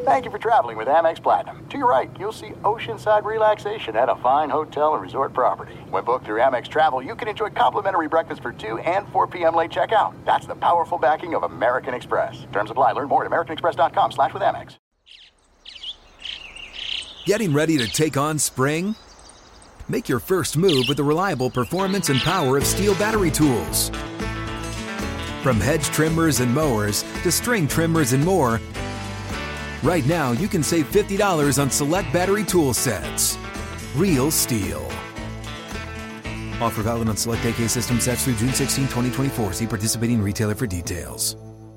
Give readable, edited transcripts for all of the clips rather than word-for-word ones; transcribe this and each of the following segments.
Thank you for traveling with Amex Platinum. To your right, you'll see oceanside relaxation at a fine hotel and resort property. When booked through Amex Travel, you can enjoy complimentary breakfast for 2 and 4 p.m. late checkout. That's the powerful backing of American Express. Terms apply. Learn more at americanexpress.com/withAmex. Getting ready to take on spring? Make your first move with the reliable performance and power of Steel battery tools. From hedge trimmers and mowers to string trimmers and more, right now you can save $50 on select battery tool sets. Real Steel. Offer valid on select AK system sets through June 16, 2024. See participating retailer for details.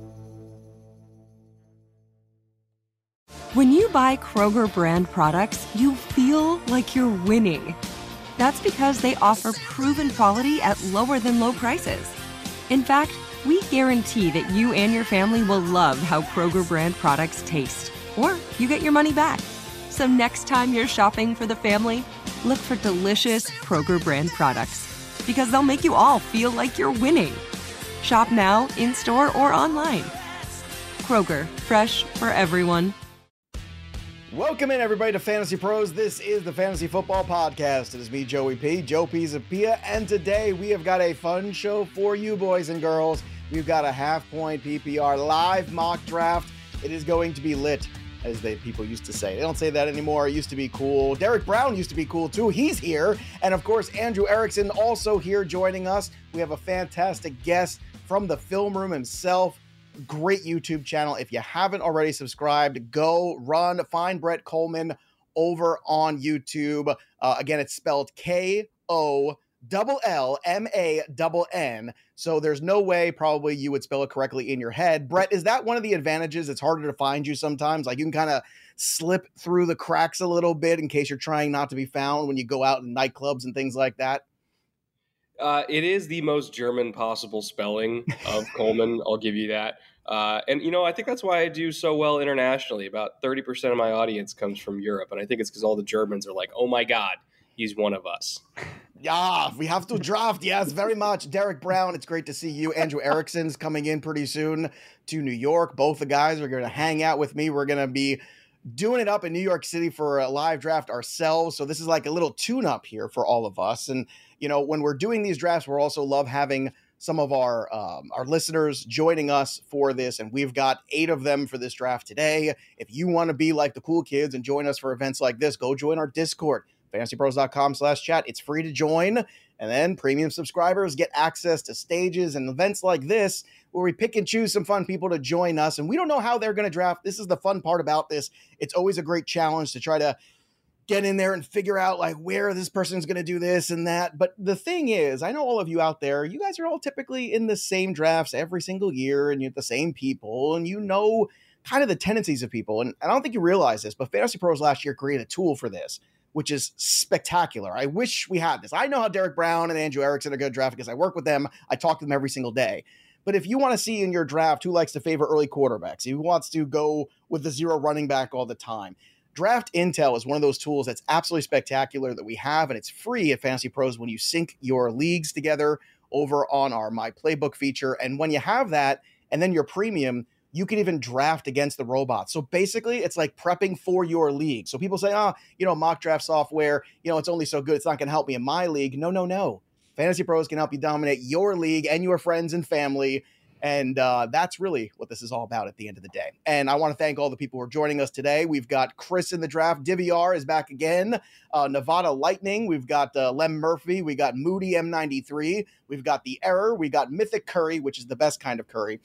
When you buy Kroger brand products, you feel like you're winning. That's because they offer proven quality at lower than low prices. In fact, we guarantee that you and your family will love how Kroger brand products taste, or you get your money back. So next time you're shopping for the family, look for delicious Kroger brand products, because they'll make you all feel like you're winning. Shop now, in-store, or online. Kroger, fresh for everyone. Welcome in, everybody, to Fantasy Pros. This is the Fantasy Football Podcast. It is me, Joey P, Joe Pisapia, and today we have got a fun show for you, boys and girls. We've got a half-point PPR live mock draft. It is going to be lit, as people used to say. They don't say that anymore. It used to be cool. Derek Brown used to be cool, too. He's here. And, of course, Andrew Erickson also here joining us. We have a fantastic guest from the film room himself. Great YouTube channel. If you haven't already subscribed, go run, find Brett Kollmann over on YouTube. Again, it's spelled Kollmann. So there's no way probably you would spell it correctly in your head. Brett, is that one of the advantages? It's harder to find you sometimes. Like you can kind of slip through the cracks a little bit in case you're trying not to be found when you go out in nightclubs and things like that. It is the most German possible spelling of Kollmann. I'll give you that. And, you know, I think that's why I do so well internationally. About 30% of my audience comes from Europe. And I think it's because all the Germans are like, oh, my God, he's one of us. Yeah, we have to draft. Yes, very much. Derek Brown, it's great to see you. Andrew Erickson's coming in pretty soon to New York. Both the guys are going to hang out with me. We're going to be doing it up in New York City for a live draft ourselves. So this is like a little tune-up here for all of us. And, you know, when we're doing these drafts, we're also love having some of our listeners joining us for this. And we've got 8 of them for this draft today. If you want to be like the cool kids and join us for events like this, go join our Discord, fantasypros.com/chat. It's free to join. And then premium subscribers get access to stages and events like this where we pick and choose some fun people to join us. And we don't know how they're going to draft. This is the fun part about this. It's always a great challenge to try to get in there and figure out like where this person's going to do this and that. But the thing is, I know all of you out there, you guys are all typically in the same drafts every single year and you're the same people and you know kind of the tendencies of people. And I don't think you realize this, but Fantasy Pros last year created a tool for this, which is spectacular. I wish we had this. I know how Derek Brown and Andrew Erickson are going to draft because I work with them. I talk to them every single day. But if you want to see in your draft who likes to favor early quarterbacks, who wants to go with the zero running back all the time, Draft Intel is one of those tools that's absolutely spectacular that we have, and it's free at Fantasy Pros when you sync your leagues together over on our My Playbook feature. And when you have that, and then your premium, you can even draft against the robots. So basically, it's like prepping for your league. So people say, mock draft software, it's only so good. It's not going to help me in my league. No. Fantasy Pros can help you dominate your league and your friends and family. And that's really what this is all about at the end of the day. And I want to thank all the people who are joining us today. We've got Chris in the draft. DVR is back again. Nevada Lightning. We've got Lem Murphy. We got Moody M93. We've got The Error. We got Mythic Curry, which is the best kind of curry.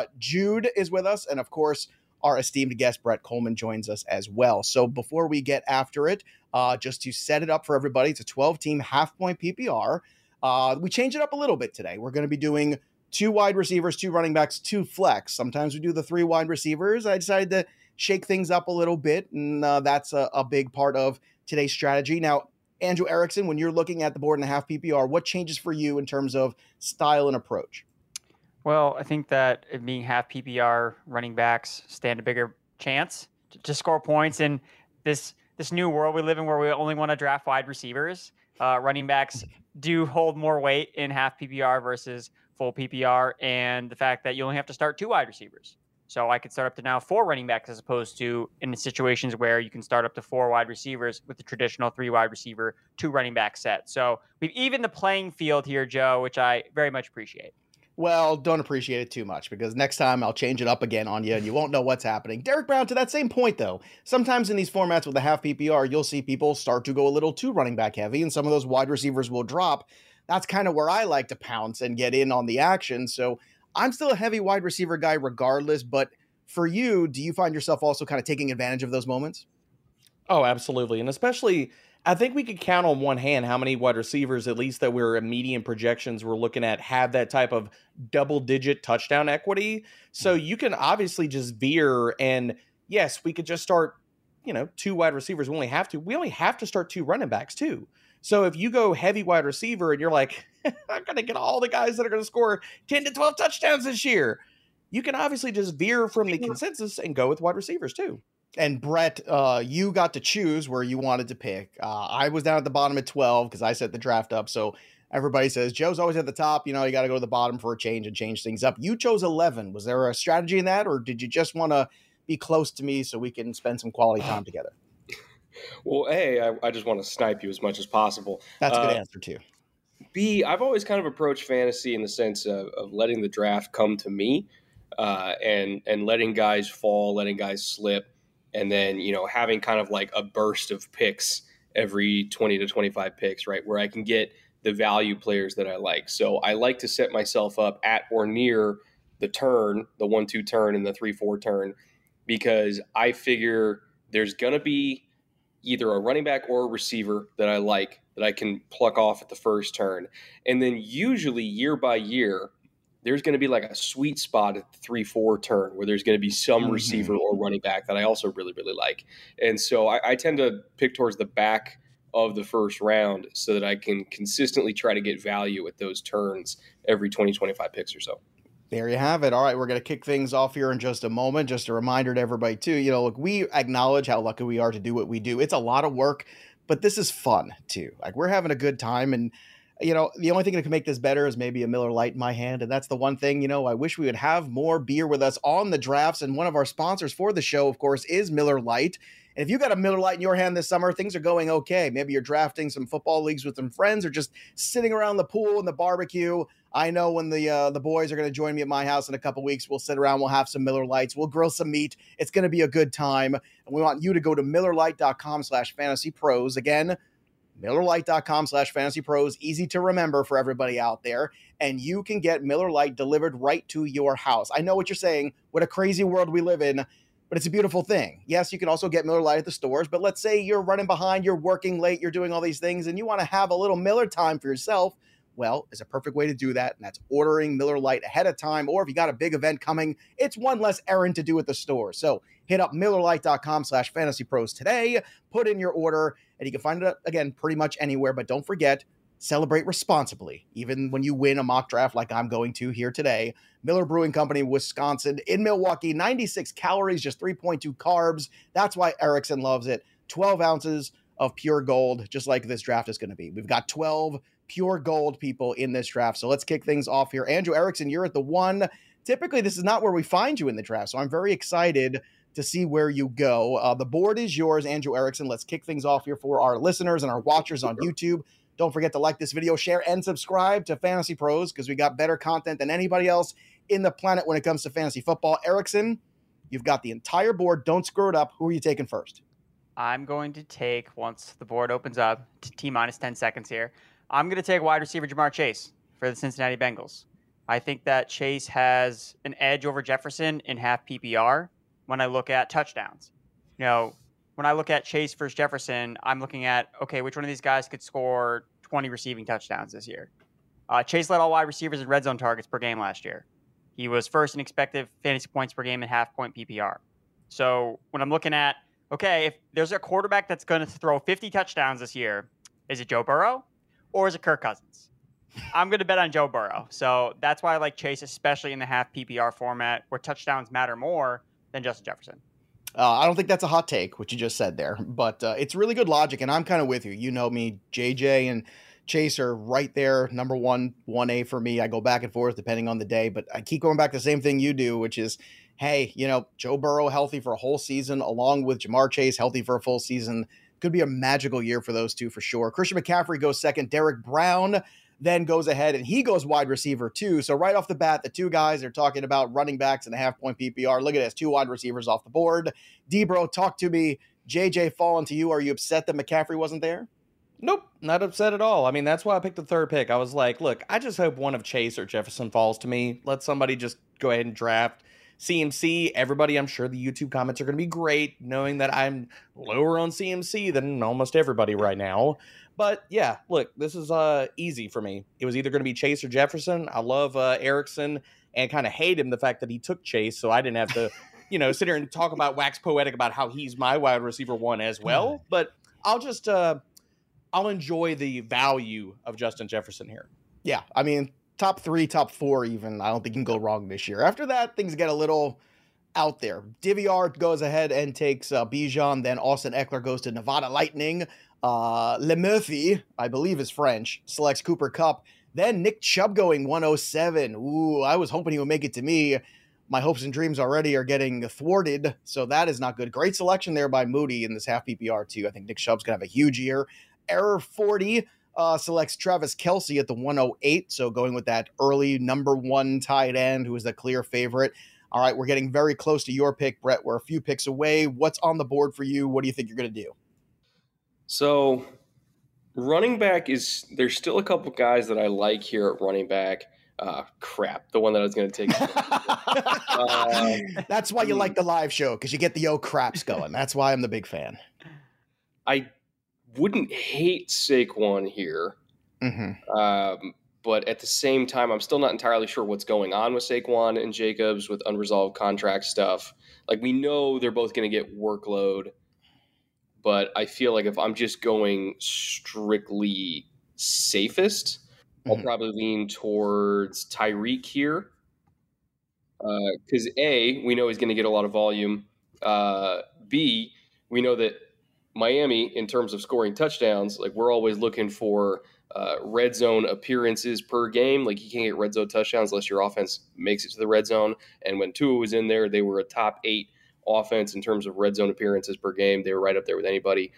Jude is with us. And, of course, our esteemed guest, Brett Kollmann, joins us as well. So before we get after it, just to set it up for everybody, it's a 12-team half-point PPR. We changed it up a little bit today. We're going to be doing 2 wide receivers, 2 running backs, 2 flex. Sometimes we do the 3 wide receivers. I decided to shake things up a little bit, and that's a big part of today's strategy. Now, Andrew Erickson, when you're looking at the board and a half PPR, what changes for you in terms of style and approach? Well, I think that it being half PPR, running backs stand a bigger chance to score points in this new world we live in where we only want to draft wide receivers. Running backs do hold more weight in half PPR versus full PPR, and the fact that you only have to start 2 wide receivers. So I could start up to now 4 running backs as opposed to in situations where you can start up to 4 wide receivers with the traditional 3 wide receiver, 2 running back set. So we've evened the playing field here, Joe, which I very much appreciate. Well, don't appreciate it too much because next time I'll change it up again on you and you won't know what's happening. Derek Brown, to that same point though, sometimes in these formats with the half PPR, you'll see people start to go a little too running back heavy and some of those wide receivers will drop. That's kind of where I like to pounce and get in on the action. So I'm still a heavy wide receiver guy regardless, but for you, do you find yourself also kind of taking advantage of those moments? Oh, absolutely. And especially, I think we could count on one hand how many wide receivers, at least that we're median projections we're looking at, have that type of double-digit touchdown equity. So you can obviously just veer, and yes, we could just start, 2 wide receivers. We only have to start 2 running backs too. So if you go heavy wide receiver and you're like, I'm going to get all the guys that are going to score 10 to 12 touchdowns this year, you can obviously just veer from the consensus and go with wide receivers too. And Brett, you got to choose where you wanted to pick. I was down at the bottom at 12 because I set the draft up. So everybody says Joe's always at the top. You got to go to the bottom for a change and change things up. You chose 11. Was there a strategy in that, or did you just want to be close to me so we can spend some quality time together? Well, A, I just want to snipe you as much as possible. That's a good answer too. B, I've always kind of approached fantasy in the sense of letting the draft come to me and letting guys fall, letting guys slip. And then, having kind of like a burst of picks every 20 to 25 picks, right, where I can get the value players that I like. So I like to set myself up at or near the turn, the 1-2 turn and the 3-4 turn, because I figure there's going to be either a running back or a receiver that I like that I can pluck off at the first turn. And then usually year by year, there's going to be like a sweet spot at the 3-4 turn where there's going to be some receiver or running back that I also really, really like. And so I tend to pick towards the back of the first round so that I can consistently try to get value at those turns every 20, 25 picks or so. There you have it. All right, we're going to kick things off here in just a moment. Just a reminder to everybody too, look, we acknowledge how lucky we are to do what we do. It's a lot of work, but this is fun too. Like, we're having a good time, and the only thing that can make this better is maybe a Miller Lite in my hand. And that's the one thing, I wish we would have more beer with us on the drafts. And one of our sponsors for the show, of course, is Miller Lite. And if you got a Miller Lite in your hand this summer, things are going okay. Maybe you're drafting some football leagues with some friends or just sitting around the pool and the barbecue. I know when the boys are going to join me at my house in a couple weeks, we'll sit around, we'll have some Miller Lites, we'll grill some meat. It's going to be a good time. And we want you to go to MillerLite.com/fantasypros. Again, MillerLite.com/fantasypros. Easy to remember for everybody out there. And you can get Miller Lite delivered right to your house. I know what you're saying. What a crazy world we live in, but it's a beautiful thing. Yes, you can also get Miller Lite at the stores, but let's say you're running behind, you're working late, you're doing all these things, and you want to have a little Miller time for yourself. Well, it's a perfect way to do that, and that's ordering Miller Lite ahead of time, or if you got a big event coming, it's one less errand to do at the store. So hit up MillerLite.com/fantasypros today, put in your order, and you can find it, again, pretty much anywhere, but don't forget, celebrate responsibly, even when you win a mock draft like I'm going to here today. Miller Brewing Company, Wisconsin, in Milwaukee, 96 calories, just 3.2 carbs. That's why Erickson loves it. 12 ounces of pure gold, just like this draft is going to be. We've got 12 pure gold people in this draft. So let's kick things off here. Andrew Erickson, you're at the 1. Typically, this is not where we find you in the draft, so I'm very excited to see where you go. The board is yours, Andrew Erickson. Let's kick things off here for our listeners and our watchers on YouTube. Don't forget to like this video, share, and subscribe to Fantasy Pros because we got better content than anybody else in the planet when it comes to fantasy football. Erickson, you've got the entire board. Don't screw it up. Who are you taking first? I'm going to take, once the board opens up, to T-minus 10 seconds here, I'm going to take wide receiver Jamar Chase for the Cincinnati Bengals. I think that Chase has an edge over Jefferson in half PPR when I look at touchdowns. When I look at Chase versus Jefferson, I'm looking at, okay, which one of these guys could score 20 receiving touchdowns this year? Chase led all wide receivers in red zone targets per game last year. He was first in expected fantasy points per game in half-point PPR. So when I'm looking at, okay, if there's a quarterback that's going to throw 50 touchdowns this year, is it Joe Burrow or is it Kirk Cousins? I'm going to bet on Joe Burrow. So that's why I like Chase, especially in the half PPR format where touchdowns matter more than Justin Jefferson. I don't think that's a hot take, what you just said there, but it's really good logic, and I'm kind of with you. You know me, JJ and Chaser right there, number 1A for me. I go back and forth depending on the day, but I keep going back to the same thing you do, which is, hey, Joe Burrow healthy for a whole season, along with Jamar Chase healthy for a full season. Could be a magical year for those two for sure. Christian McCaffrey goes second. Derek Brown then goes ahead, and he goes wide receiver too. So right off the bat, the two guys are talking about running backs and a half-point PPR. Look at this, 2 wide receivers off the board. D-Bro, talk to me. JJ, falling to you. Are you upset that McCaffrey wasn't there? Nope, not upset at all. I mean, that's why I picked the third pick. I was like, look, I just hope one of Chase or Jefferson falls to me. Let somebody just go ahead and draft CMC. Everybody, I'm sure the YouTube comments are going to be great, knowing that I'm lower on CMC than almost everybody right now. But yeah, look, this is easy for me. It was either going to be Chase or Jefferson. I love Erickson and kind of hate him the fact that he took Chase, so I didn't have to, sit here and talk about wax poetic about how he's my wide receiver 1 as well. But I'll just I'll enjoy the value of Justin Jefferson here. Yeah, I mean, top 3, top 4 even, I don't think you can go wrong this year. After that, things get a little out there. DVR goes ahead and takes Bijan, then Austin Eckler goes to Nevada Lightning. Le Murphy, I believe is French, selects Cooper Kupp. Then Nick Chubb going 107. Ooh, I was hoping he would make it to me. My hopes and dreams already are getting thwarted, so that is not good. Great selection there by Moody in this half PPR too. I think Nick Chubb's going to have a huge year. Error 40 selects Travis Kelce at the 108, so going with that early number 1 tight end who is the clear favorite. All right, we're getting very close to your pick, Brett. We're a few picks away. What's on the board for you? What do you think you're going to do? So running back there's still a couple guys that I like here at running back. The one that I was going to take. That's why you like the live show, because you get the craps going. That's why I'm the big fan. I wouldn't hate Saquon here. Mm-hmm. But at the same time, I'm still not entirely sure what's going on with Saquon and Jacobs with unresolved contract stuff. Like, we know they're both going to get workload, but I feel like if I'm just going strictly safest, I'll probably lean towards Tyreek here. Because A, we know he's going to get a lot of volume. B, we know that Miami, in terms of scoring touchdowns, like, we're always looking for red zone appearances per game. Like, you can't get red zone touchdowns unless your offense makes it to the red zone. And when Tua was in there, they were a top 8 offense in terms of red zone appearances per game. They were right up there with anybody.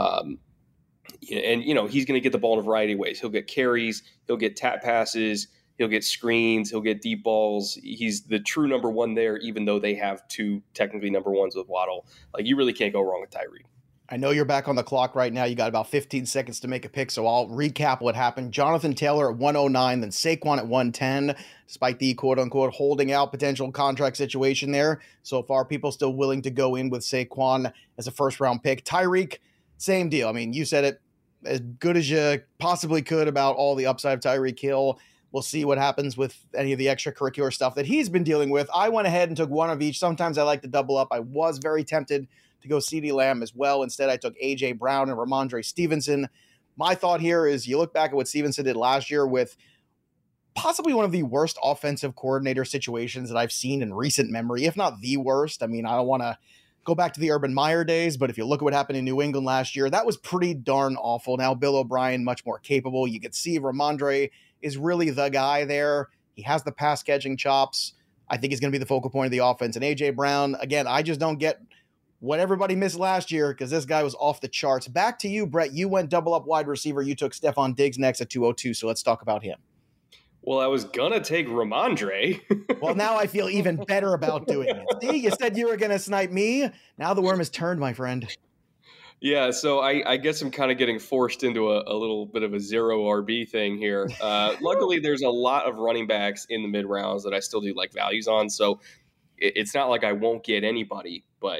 He's going to get the ball in a variety of ways. He'll get carries, he'll get tap passes, he'll get screens, he'll get deep balls. He's the true number 1 there, even though they have 2 technically number 1s with Waddle. Like, you really can't go wrong with Tyreek. I know you're back on the clock right now. You got about 15 seconds to make a pick, so I'll recap what happened. Jonathan Taylor at 109, then Saquon at 110, despite the quote-unquote holding out potential contract situation there. So far, people still willing to go in with Saquon as a first-round pick. Tyreek, same deal. I mean, you said it as good as you possibly could about all the upside of Tyreek Hill. We'll see what happens with any of the extracurricular stuff that he's been dealing with. I went ahead and took one of each. Sometimes I like to double up. I was very tempted to go CeeDee Lamb as well. Instead, I took A.J. Brown and Ramondre Stevenson. My thought here is you look back at what Stevenson did last year with possibly one of the worst offensive coordinator situations that I've seen in recent memory, if not the worst. I mean, I don't want to go back to the Urban Meyer days, but if you look at what happened in New England last year, that was pretty darn awful. Now, Bill O'Brien, much more capable. You could see Ramondre is really the guy there. He has the pass catching chops. I think he's going to be the focal point of the offense. And A.J. Brown, again, I just don't get what everybody missed last year because this guy was off the charts. Back to you, Brett. You went double up wide receiver. You took Stephon Diggs next at 202, so let's talk about him. Well, I was going to take Ramondre. Well, now I feel even better about doing it. See, you said you were going to snipe me. Now the worm has turned, my friend. Yeah, so I guess I'm kind of getting forced into a little bit of a zero RB thing here. Luckily, there's a lot of running backs in the mid-rounds that I still do like values on, so it's not like I won't get anybody. But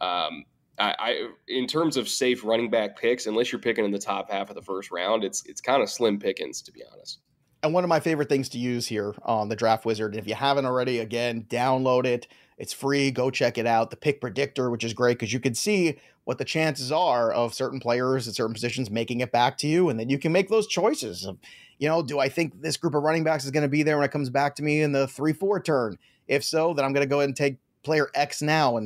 I in terms of safe running back picks, unless you're picking in the top half of the first round, it's kind of slim pickings, to be honest. And one of my favorite things to use here on the Draft Wizard, if you haven't already, again, download it. It's free. Go check it out. The Pick Predictor, which is great because you can see what the chances are of certain players at certain positions making it back to you. And then you can make those choices of, do I think this group of running backs is going to be there when it comes back to me in the 3-4 turn? If so, then I'm going to go ahead and take player X now. And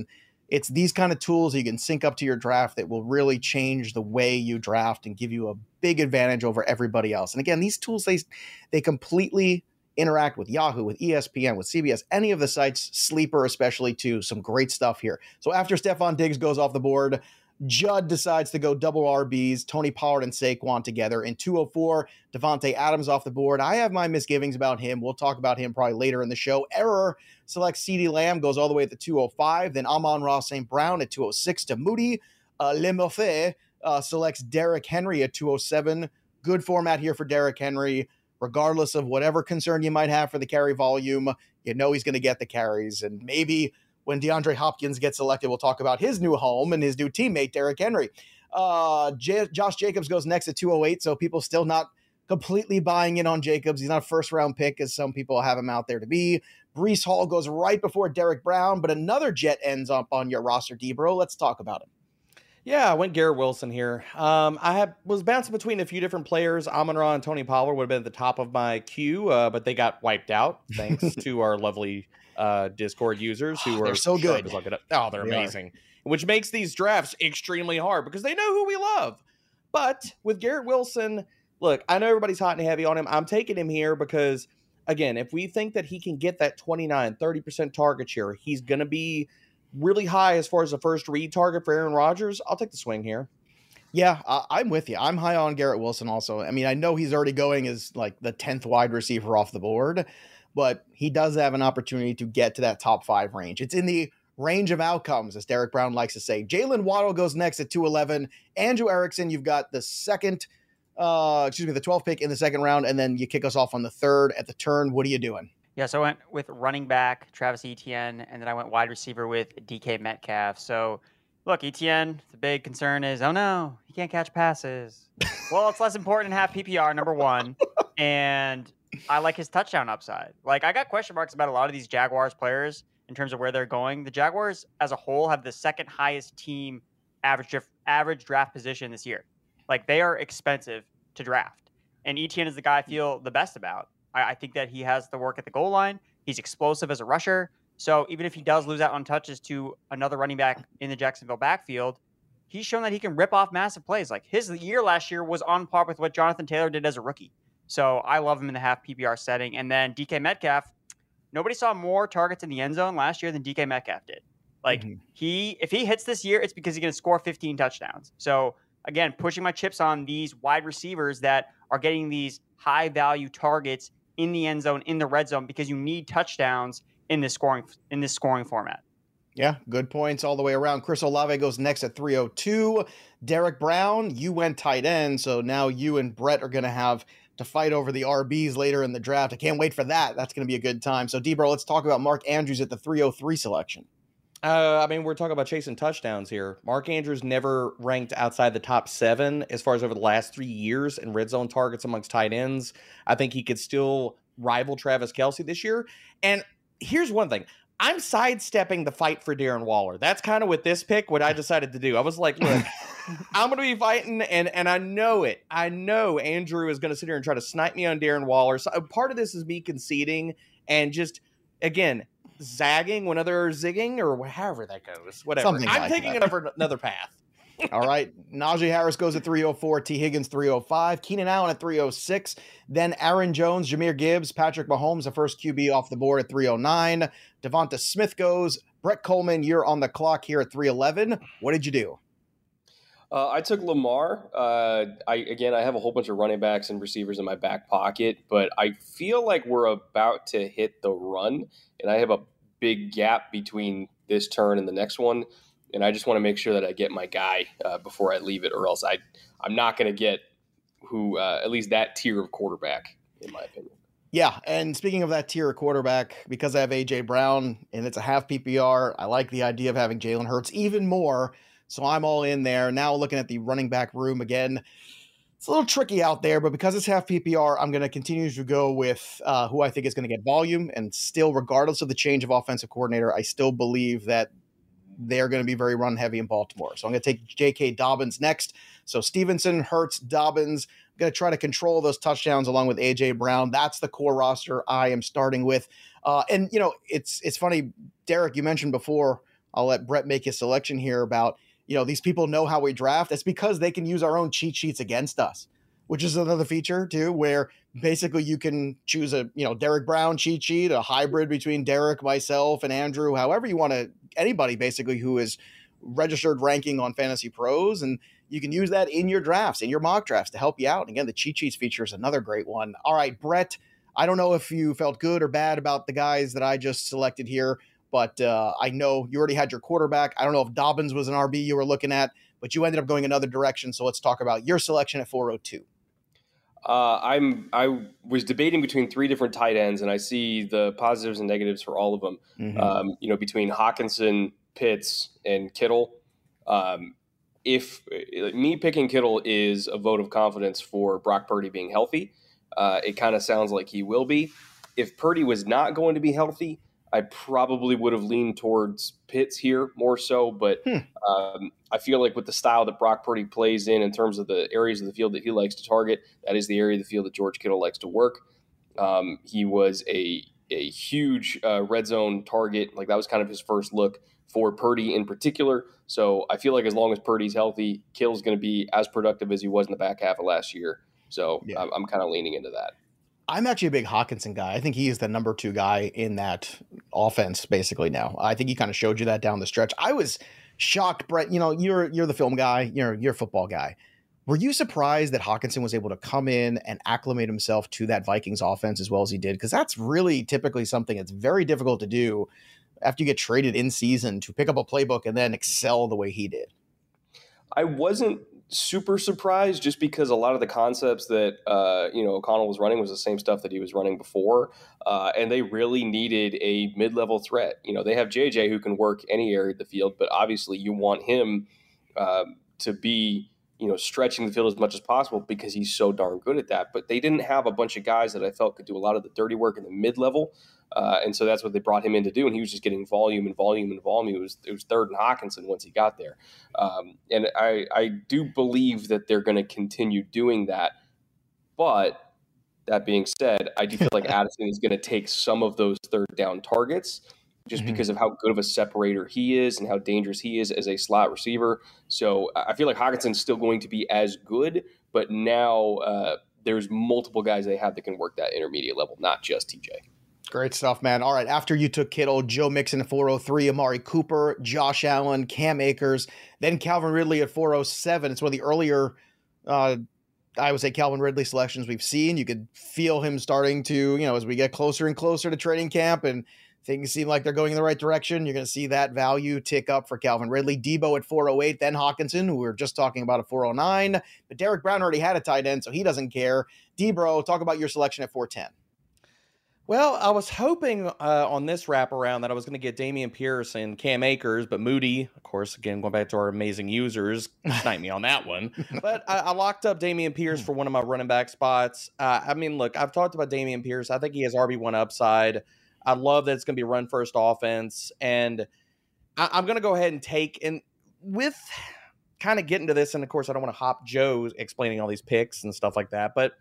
It's these kind of tools you can sync up to your draft that will really change the way you draft and give you a big advantage over everybody else. And again, these tools, they completely interact with Yahoo, with ESPN, with CBS, any of the sites, Sleeper especially too. Some great stuff here. So after Stephon Diggs goes off the board, Judd decides to go double RBs, Tony Pollard and Saquon together. In 204, Devontae Adams off the board. I have my misgivings about him. We'll talk about him probably later in the show. Error selects CeeDee Lamb, goes all the way at the 205. Then Amon-Ra St. Brown at 206 to Moody. Lemoffe selects Derrick Henry at 207. Good format here for Derrick Henry. Regardless of whatever concern you might have for the carry volume, you know he's going to get the carries. And maybe when DeAndre Hopkins gets selected, we'll talk about his new home and his new teammate, Derrick Henry. Josh Jacobs goes next at 208, so people still not completely buying in on Jacobs. He's not a first-round pick, as some people have him out there to be. Breece Hall goes right before Derrick Brown, but another Jet ends up on your roster, D-Bro. Let's talk about him. Yeah, I went Garrett Wilson here. Was bouncing between a few different players. Amon-Ra and Tony Pollard would have been at the top of my queue, but they got wiped out thanks to our lovely Discord users who are so good. They're amazing. Which makes these drafts extremely hard because they know who we love. But with Garrett Wilson, look, I know everybody's hot and heavy on him. I'm taking him here because, again, if we think that he can get that 29-30% target share, he's going to be really high as far as the first read target for Aaron Rodgers. I'll take the swing here. Yeah, I'm with you. I'm high on Garrett Wilson also. I mean, I know he's already going as like the 10th wide receiver off the board, but he does have an opportunity to get to that top 5 range. It's in the range of outcomes, as Derek Brown likes to say. Jalen Waddle goes next at 211. Andrew Erickson, you've got the 12th pick in the second round, and then you kick us off on the 3rd at the turn. What are you doing? Yeah, so I went with running back, Travis Etienne, and then I went wide receiver with DK Metcalf. So, look, Etienne, the big concern is, oh no, he can't catch passes. Well, it's less important in half PPR, number one, and I like his touchdown upside. Like, I got question marks about a lot of these Jaguars players in terms of where they're going. The Jaguars, as a whole, have the second highest team average draft position this year. Like, they are expensive to draft, and Etienne is the guy I feel the best about. I think that he has the work at the goal line. He's explosive as a rusher. So even if he does lose out on touches to another running back in the Jacksonville backfield, he's shown that he can rip off massive plays. Like his year last year was on par with what Jonathan Taylor did as a rookie. So I love him in the half PPR setting. And then DK Metcalf, nobody saw more targets in the end zone last year than DK Metcalf did. Like if he hits this year, it's because he's going to score 15 touchdowns. So again, pushing my chips on these wide receivers that are getting these high value targets in the end zone, in the red zone, because you need touchdowns in this scoring format. Yeah, good points all the way around. Chris Olave goes next at 302. Derek Brown, you went tight end, so now you and Brett are going to have to fight over the RBs later in the draft. I can't wait for that. That's going to be a good time. So, D-Bro, let's talk about Mark Andrews at the 303 selection. We're talking about chasing touchdowns here. Mark Andrews never ranked outside the top 7 as far as over the last 3 years in red zone targets amongst tight ends. I think he could still rival Travis Kelce this year. And here's one thing. I'm sidestepping the fight for Darren Waller. That's kind of with this pick what I decided to do. I was like, look, I'm going to be fighting, and I know it. I know Andrew is going to sit here and try to snipe me on Darren Waller. So part of this is me conceding and just, again, zagging when others are zigging, or however that goes. Whatever. I'm taking another path. All right. Najee Harris goes at 304. T. Higgins 305. Keenan Allen at 306. Then Aaron Jones, Jahmyr Gibbs, Patrick Mahomes, the first QB off the board at 309. Devonta Smith goes. Brett Coleman, you're on the clock here at 311. What did you do? I took Lamar. I have a whole bunch of running backs and receivers in my back pocket, but I feel like we're about to hit the run, and I have a big gap between this turn and the next one, and I just want to make sure that I get my guy before I leave it, or else I'm not going to get at least that tier of quarterback, in my opinion. Yeah, and speaking of that tier of quarterback, because I have A.J. Brown, and it's a half PPR, I like the idea of having Jalen Hurts even more. So I'm all in there. Now looking at the running back room again, it's a little tricky out there, but because it's half PPR, I'm going to continue to go with who I think is going to get volume. And still, regardless of the change of offensive coordinator, I still believe that they're going to be very run heavy in Baltimore. So I'm going to take J.K. Dobbins next. So Stevenson, Hurts, Dobbins. I'm going to try to control those touchdowns along with A.J. Brown. That's the core roster I am starting with. And, it's funny, Derek, you mentioned before I'll let Brett make his selection here about, these people know how we draft. That's because they can use our own cheat sheets against us, which is another feature too, where basically you can choose a, Derek Brown cheat sheet, a hybrid between Derek, myself, and Andrew, however you want to, anybody basically who is registered ranking on Fantasy Pros, and you can use that in your drafts, in your mock drafts to help you out. And again, the cheat sheets feature is another great one. All right, Brett, I don't know if you felt good or bad about the guys that I just selected here, but I know you already had your quarterback. I don't know if Dobbins was an RB you were looking at, but you ended up going another direction. So let's talk about your selection at 402. I was debating between 3 different tight ends, and I see the positives and negatives for all of them. Mm-hmm. Between Hockenson, Pitts, and Kittle. If me picking Kittle is a vote of confidence for Brock Purdy being healthy, it kind of sounds like he will be. If Purdy was not going to be healthy, I probably would have leaned towards Pitts here more so, but I feel like with the style that Brock Purdy plays in terms of the areas of the field that he likes to target, that is the area of the field that George Kittle likes to work. He was a huge red zone target. Like that was kind of his first look for Purdy in particular. So I feel like as long as Purdy's healthy, Kittle's going to be as productive as he was in the back half of last year. So yeah. I'm kind of leaning into that. I'm actually a big Hockenson guy. I think he is the number 2 guy in that offense basically now. I think he kind of showed you that down the stretch. I was shocked, Brett. You're the film guy. You're a football guy. Were you surprised that Hockenson was able to come in and acclimate himself to that Vikings offense as well as he did? Because that's really typically something that's very difficult to do after you get traded in season, to pick up a playbook and then excel the way he did. I wasn't super surprised just because a lot of the concepts that O'Connell was running was the same stuff that he was running before, and they really needed a mid-level threat. They have JJ who can work any area of the field, but obviously you want him to be stretching the field as much as possible because he's so darn good at that. But they didn't have a bunch of guys that I felt could do a lot of the dirty work in the mid-level. And so that's what they brought him in to do. And he was just getting volume and volume and volume. It was third and Hockenson once he got there. And I do believe that they're going to continue doing that. But that being said, I do feel like Addison is going to take some of those third down targets just because of how good of a separator he is and how dangerous he is as a slot receiver. So I feel like Hockenson's still going to be as good, but now there's multiple guys they have that can work that intermediate level, not just TJ. Great stuff, man. All right, after you took Kittle, Joe Mixon at 403, Amari Cooper, Josh Allen, Cam Akers, then Calvin Ridley at 407. It's one of the earlier, I would say, Calvin Ridley selections we've seen. You could feel him starting to, as we get closer and closer to training camp and things seem like they're going in the right direction, you're going to see that value tick up for Calvin Ridley. Debo at 408, then Hockenson, who we were just talking about at 409. But Derek Brown already had a tight end, so he doesn't care. Debro, talk about your selection at 410. Well, I was hoping on this wraparound that I was going to get Dameon Pierce and Cam Akers, but Moody, of course, again, going back to our amazing users, sniped me on that one. But I locked up Dameon Pierce for one of my running back spots. Look, I've talked about Dameon Pierce. I think he has RB1 upside. I love that it's going to be run first offense. And I'm going to go ahead and take, and with kind of getting to this, and of course, I don't want to hop Joe explaining all these picks and stuff like that, but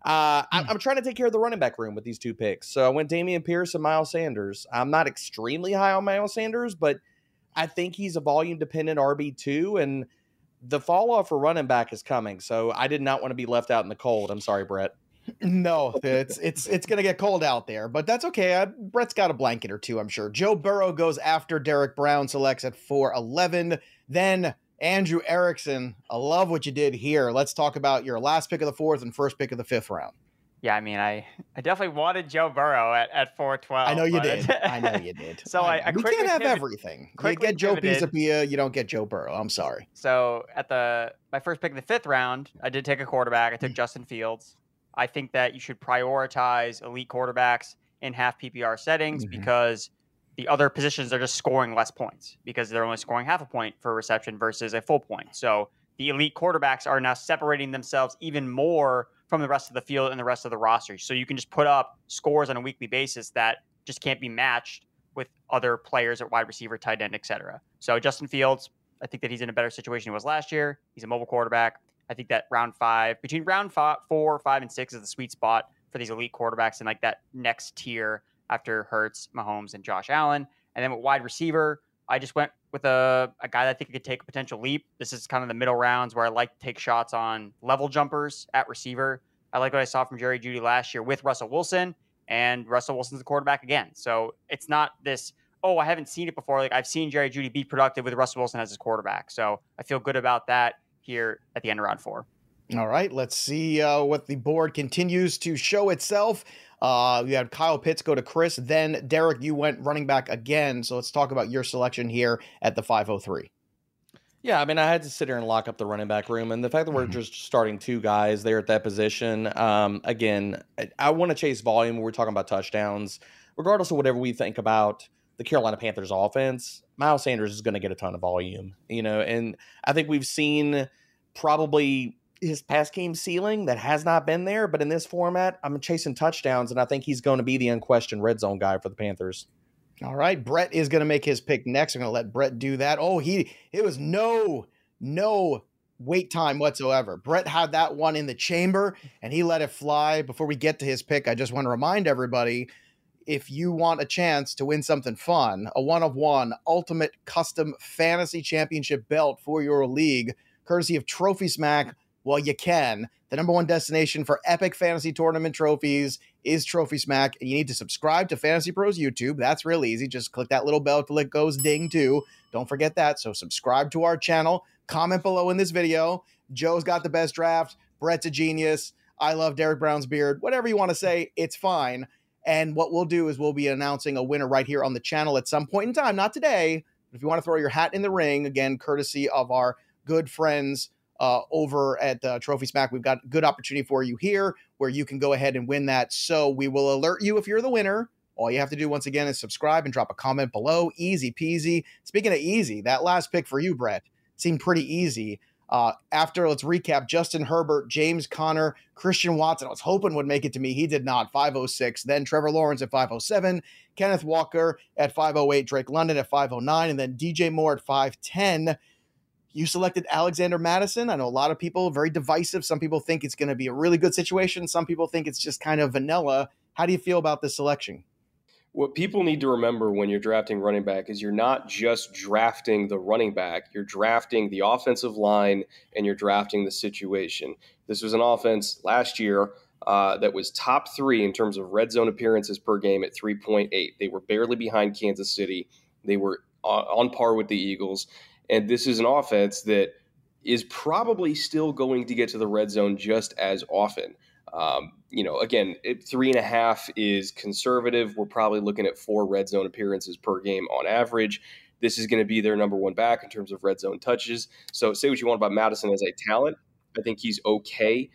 I'm trying to take care of the running back room with these 2 picks. So I went Dameon Pierce and Miles Sanders. I'm not extremely high on Miles Sanders, but I think he's a volume-dependent RB2, and the fall-off for running back is coming. So I did not want to be left out in the cold. I'm sorry, Brett. No, it's going to get cold out there, but that's okay. Brett's got a blanket or 2, I'm sure. Joe Burrow goes after Derek Brown, selects at 411. Then Andrew Erickson, I love what you did here. Let's talk about your last pick of the 4th and first pick of the 5th round. Yeah, I definitely wanted Joe Burrow at 412. I know you did. I know you did. So I we can't have everything. You get Joe Pisapia, you don't get Joe Burrow. I'm sorry. So at my first pick of the 5th round, I did take a quarterback. I took Justin Fields. I think that you should prioritize elite quarterbacks in half PPR settings because the other positions are just scoring less points because they're only scoring half a point for a reception versus a full point. So the elite quarterbacks are now separating themselves even more from the rest of the field and the rest of the roster. So you can just put up scores on a weekly basis that just can't be matched with other players at wide receiver, tight end, etc. So Justin Fields, I think that he's in a better situation than he was last year. He's a mobile quarterback. I think that between round 4, 5, and 6 is the sweet spot for these elite quarterbacks and like that next tier after Hurts, Mahomes, and Josh Allen. And then with wide receiver, I just went with a guy that I think could take a potential leap. This is kind of the middle rounds where I like to take shots on level jumpers at receiver. I like what I saw from Jerry Jeudy last year with Russell Wilson, and Russell Wilson's the quarterback again. So it's not this, oh, I haven't seen it before. Like, I've seen Jerry Jeudy be productive with Russell Wilson as his quarterback. So I feel good about that here at the end of round 4. All right, let's see what the board continues to show itself. We had Kyle Pitts go to Chris, then Derek, you went running back again. So let's talk about your selection here at the 503. Yeah, I mean, I had to sit here and lock up the running back room, and the fact that we're just starting 2 guys there at that position, again, I want to chase volume. We're talking about touchdowns. Regardless of whatever we think about the Carolina Panthers offense, Miles Sanders is going to get a ton of volume, and I think we've seen probably his pass game ceiling that has not been there, but in this format, I'm chasing touchdowns, and I think he's going to be the unquestioned red zone guy for the Panthers. All right, Brett is going to make his pick next. I'm going to let Brett do that. Oh, it was no wait time whatsoever. Brett had that one in the chamber, and he let it fly. Before we get to his pick, I just want to remind everybody, if you want a chance to win something fun, a 1-of-1 ultimate custom fantasy championship belt for your league, courtesy of Trophy Smack, well, you can. The number one destination for epic fantasy tournament trophies is Trophy Smack, and you need to subscribe to Fantasy Pros YouTube. That's real easy. Just click that little bell till it goes ding too. Don't forget that. So subscribe to our channel. Comment below in this video. Joe's got the best draft. Brett's a genius. I love Derek Brown's beard. Whatever you want to say, it's fine. And what we'll do is we'll be announcing a winner right here on the channel at some point in time. Not today, but if you want to throw your hat in the ring, again, courtesy of our good friends over at Trophy Smack, we've got a good opportunity for you here where you can go ahead and win that. So we will alert you if you're the winner. All you have to do, once again, is subscribe and drop a comment below. Easy peasy. Speaking of easy, that last pick for you, Brett, seemed pretty easy. Let's recap: Justin Herbert, James Conner, Christian Watson. I was hoping would make it to me. He did not. 506. Then Trevor Lawrence at 507. Kenneth Walker at 508. Drake London at 509. And then DJ Moore at 510. You selected Alexander Mattison. I know a lot of people, very divisive. Some people think it's going to be a really good situation. Some people think it's just kind of vanilla. How do you feel about this selection? What people need to remember when you're drafting running back is you're not just drafting the running back. You're drafting the offensive line, and you're drafting the situation. This was an offense last year that was top 3 in terms of red zone appearances per game at 3.8. They were barely behind Kansas City. They were on par with the Eagles. And this is an offense that is probably still going to get to the red zone just as often. Again, 3.5 is conservative. We're probably looking at 4 red zone appearances per game on average. This is going to be their number 1 back in terms of red zone touches. So say what you want about Mattison as a talent. I think he's okay.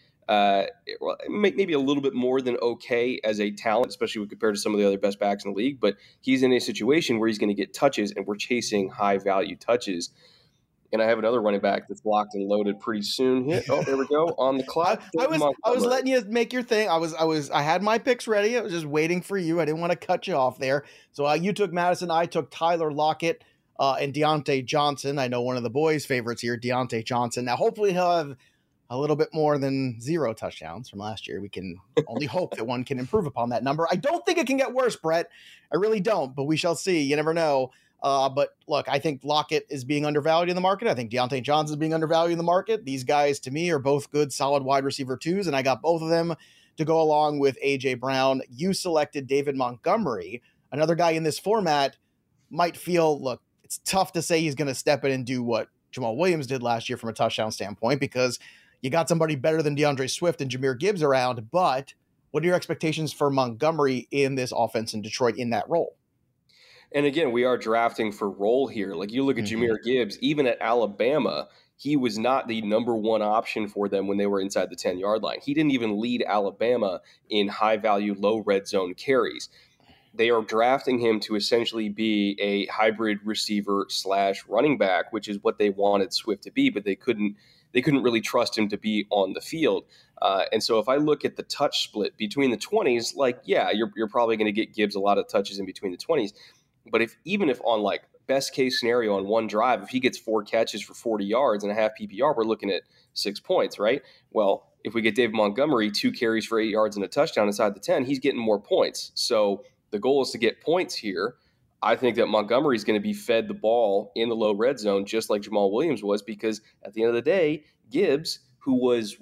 Maybe a little bit more than okay as a talent, especially when compared to some of the other best backs in the league. But he's in a situation where he's going to get touches, and we're chasing high-value touches. And I have another running back that's locked and loaded pretty soon. Oh, there we go on the clock. I was letting you make your thing. I had my picks ready. I was just waiting for you. I didn't want to cut you off there. So you took Mattison. I took Tyler Lockett and Deontay Johnson. I know one of the boys' favorites here, Deontay Johnson. Now, hopefully he'll have a little bit more than 0 touchdowns from last year. We can only hope that one can improve upon that number. I don't think it can get worse, Brett. I really don't, but we shall see. You never know. But look, I think Lockett is being undervalued in the market. I think Deontay Johnson is being undervalued in the market. These guys, to me, are both good, solid wide receiver 2s, and I got both of them to go along with A.J. Brown. You selected David Montgomery. Another guy in this format might feel, look, it's tough to say he's going to step in and do what Jamal Williams did last year from a touchdown standpoint, because you got somebody better than DeAndre Swift and Jahmyr Gibbs around. But what are your expectations for Montgomery in this offense in Detroit in that role? And again, we are drafting for role here. Like, you look at Jahmyr Gibbs, even at Alabama, he was not the number 1 option for them when they were inside the 10-yard line. He didn't even lead Alabama in high-value, low red zone carries. They are drafting him to essentially be a hybrid receiver / running back, which is what they wanted Swift to be, but they couldn't really trust him to be on the field. And so if I look at the touch split between the 20s, you're probably going to get Gibbs a lot of touches in between the 20s. But even if on best case scenario on one drive, if he gets 4 catches for 40 yards and a half PPR, we're looking at 6 points, right? Well, if we get David Montgomery 2 carries for 8 yards and a touchdown inside the 10, he's getting more points. So the goal is to get points here. I think that Montgomery's going to be fed the ball in the low red zone, just like Jamal Williams was, because at the end of the day, Gibbs, who was,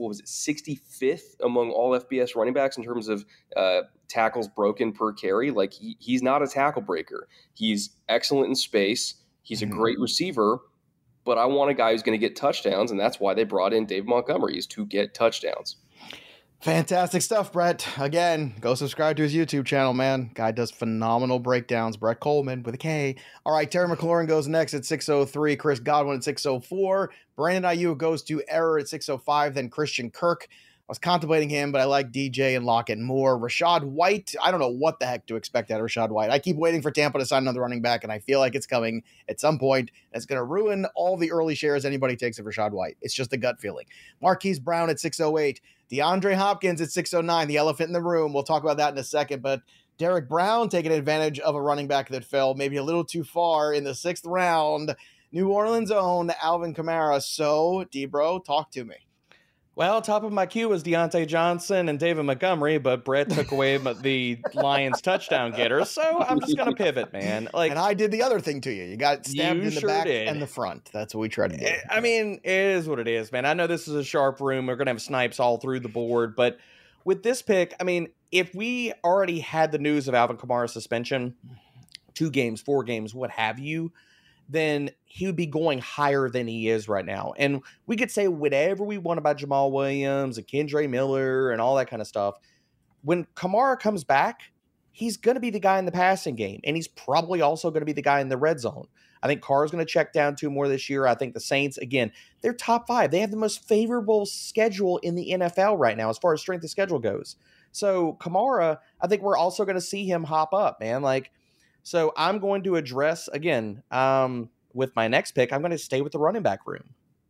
65th among all FBS running backs in terms of tackles broken per carry, like he's not a tackle breaker. He's excellent in space. He's a great receiver, but I want a guy who's going to get touchdowns, and that's why they brought in Dave Montgomery, is to get touchdowns. Fantastic stuff, Brett. Again, go subscribe to his YouTube channel, man. Guy does phenomenal breakdowns. Brett Coleman with a K. All right, Terry McLaurin goes next at 6:03. Chris Godwin at 6:04. Brandon Ayuk goes to Error at 6:05. Then Christian Kirk. I was contemplating him, but I like DJ and Lockett more. Rachaad White, I don't know what the heck to expect out of Rachaad White. I keep waiting for Tampa to sign another running back, and I feel like it's coming at some point. It's going to ruin all the early shares anybody takes of Rachaad White. It's just a gut feeling. Marquise Brown at 6:08. DeAndre Hopkins at 6:09, the elephant in the room. We'll talk about that in a second, but Derek Brown taking advantage of a running back that fell maybe a little too far in the 6th round. New Orleans' own Alvin Kamara. So, D-Bro, talk to me. Well, top of my queue was Deontay Johnson and David Montgomery, but Brett took away the Lions touchdown getter, so I'm just going to pivot, man. And I did the other thing to you. You got stabbed in the back and the front. That's what we tried to do. I mean, it is what it is, man. I know this is a sharp room. We're going to have snipes all through the board, but with this pick, I mean, if we already had the news of Alvin Kamara's suspension, 2 games, 4 games, what have you, then he would be going higher than he is right now. And we could say whatever we want about Jamal Williams and Kendre Miller and all that kind of stuff. When Kamara comes back, he's going to be the guy in the passing game, and he's probably also going to be the guy in the red zone. I think Carr's going to check down 2 more this year. I think the Saints, again, they're top 5. They have the most favorable schedule in the NFL right now as far as strength of schedule goes. So Kamara, I think we're also going to see him hop up, man. So I'm going to address, again, with my next pick, I'm going to stay with the running back room.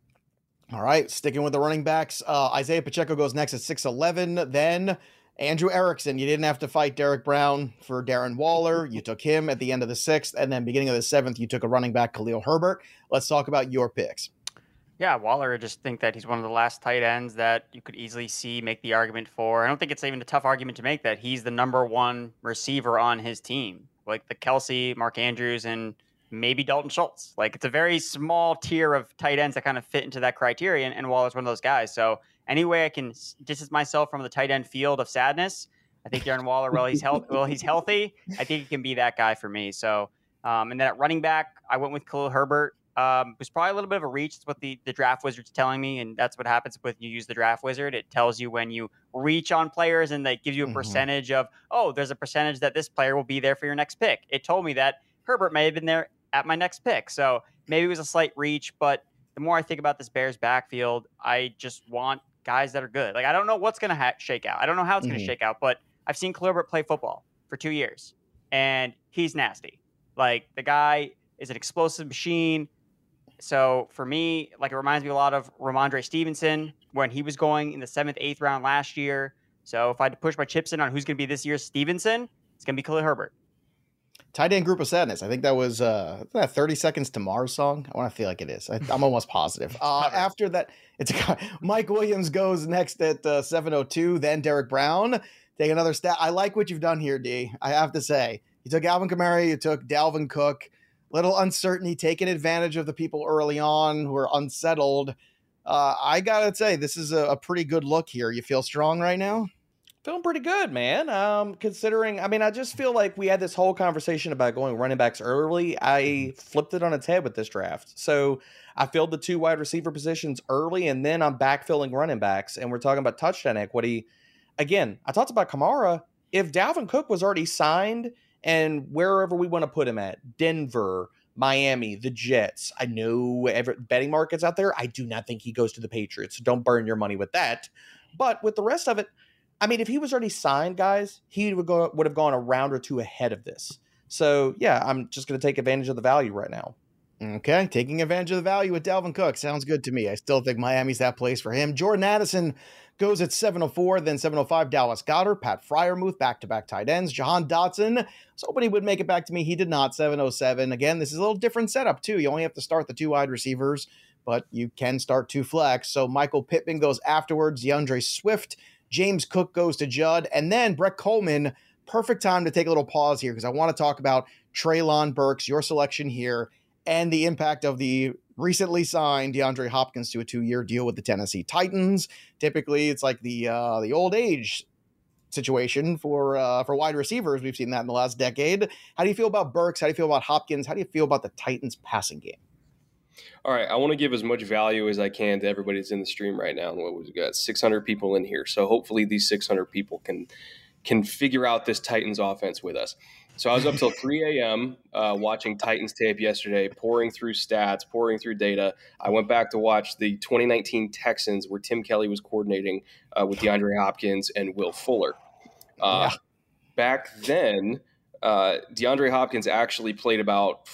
All right, sticking with the running backs. Isaiah Pacheco goes next at 6:11. Then Andrew Erickson. You didn't have to fight Derek Brown for Darren Waller. You took him at the end of the 6th. And then beginning of the 7th, you took a running back, Khalil Herbert. Let's talk about your picks. Yeah, Waller, I just think that he's one of the last tight ends that you could easily see make the argument for. I don't think it's even a tough argument to make that he's the number 1 receiver on his team. Like the Kelsey, Mark Andrews, and maybe Dalton Schultz. Like it's a very small tier of tight ends that kind of fit into that criterion, and Waller's one of those guys. So any way I can distance myself from the tight end field of sadness, I think Darren Waller, he's healthy. I think he can be that guy for me. So, and then at running back, I went with Khalil Herbert. It was probably a little bit of a reach. It's what the draft wizard's telling me, and that's what happens when you use the draft wizard. It tells you when you reach on players, and they gives you a percentage of, there's a percentage that this player will be there for your next pick. It told me that Herbert may have been there at my next pick, so maybe it was a slight reach, but the more I think about this Bears backfield, I just want guys that are good. Like I don't know what's going to shake out. I don't know how it's going to shake out, but I've seen Khalil Herbert play football for 2 years, and he's nasty. Like the guy is an explosive machine. So for me, like it reminds me a lot of Ramondre Stevenson when he was going in the 7th, 8th round last year. So if I had to push my chips in on who's going to be this year's Stevenson, it's going to be Khalil Herbert. Tight end group of sadness. I think that was that 30 Seconds to Mars song. I want to feel like it is. I'm almost positive. After that, Mike Williams goes next at 7:02. Then Derek Brown. Take another stat. I like what you've done here, D. I have to say. You took Alvin Kamara. You took Dalvin Cook. Little uncertainty, taking advantage of the people early on who are unsettled. I got to say, this is a pretty good look here. You feel strong right now? Feeling pretty good, man. Considering, I just feel like we had this whole conversation about going running backs early. I flipped it on its head with this draft. So I filled the 2 wide receiver positions early, and then I'm backfilling running backs, and we're talking about touchdown equity. Again, I talked about Kamara. If Dalvin Cook was already signed, and wherever we want to put him at, Denver, Miami, the Jets. I know betting markets out there. I do not think he goes to the Patriots. So don't burn your money with that. But with the rest of it, if he was already signed, guys, he would have gone a round or 2 ahead of this. So, yeah, I'm just going to take advantage of the value right now. Okay, taking advantage of the value with Dalvin Cook. Sounds good to me. I still think Miami's that place for him. Jordan Addison goes at 7:04, then 7:05, Dallas Goedert, Pat Freiermuth, back-to-back tight ends. Jahan Dotson, I was hoping he would make it back to me. He did not, 7:07. Again, this is a little different setup, too. You only have to start the 2 wide receivers, but you can start 2 flex. So Michael Pittman goes afterwards, DeAndre Swift, James Cook goes to Judd, and then Brett Coleman. Perfect time to take a little pause here because I want to talk about Treylon Burks, your selection here, and the impact of the recently signed DeAndre Hopkins to a 2-year deal with the Tennessee Titans. Typically, it's like the old age situation for wide receivers. We've seen that in the last decade. How do you feel about Burks? How do you feel about Hopkins? How do you feel about the Titans passing game? All right, I want to give as much value as I can to everybody that's in the stream right now. We've got 600 people in here, so hopefully these 600 people can figure out this Titans offense with us. So I was up till 3 a.m. Watching Titans tape yesterday, pouring through stats, pouring through data. I went back to watch the 2019 Texans where Tim Kelly was coordinating with DeAndre Hopkins and Will Fuller. Back then, DeAndre Hopkins actually played about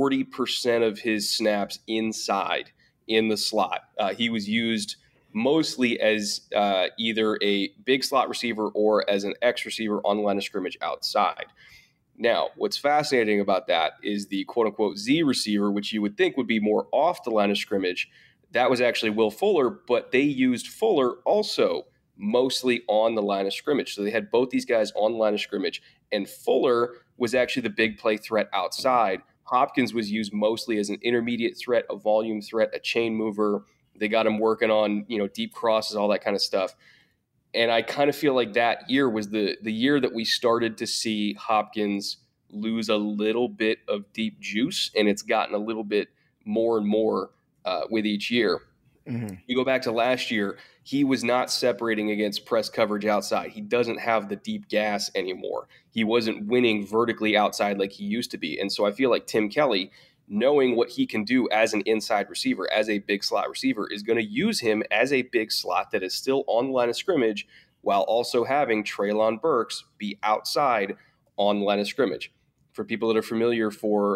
40% of his snaps inside in the slot. He was used mostly as either a big slot receiver or as an X receiver on the line of scrimmage outside. Now, what's fascinating about that is the quote-unquote Z receiver, which you would think would be more off the line of scrimmage. That was actually Will Fuller, but they used Fuller also mostly on the line of scrimmage. So they had both these guys on the line of scrimmage, and Fuller was actually the big play threat outside. Hopkins was used mostly as an intermediate threat, a volume threat, a chain mover. They got him working on, deep crosses, all that kind of stuff. And I kind of feel like that year was the year that we started to see Hopkins lose a little bit of deep juice, and it's gotten a little bit more and more with each year. Mm-hmm. You go back to last year, he was not separating against press coverage outside. He doesn't have the deep gas anymore. He wasn't winning vertically outside like he used to be. And so I feel like Tim Kelly, knowing what he can do as an inside receiver, as a big slot receiver, is going to use him as a big slot that is still on the line of scrimmage while also having Treylon Burks be outside on the line of scrimmage. For people that are familiar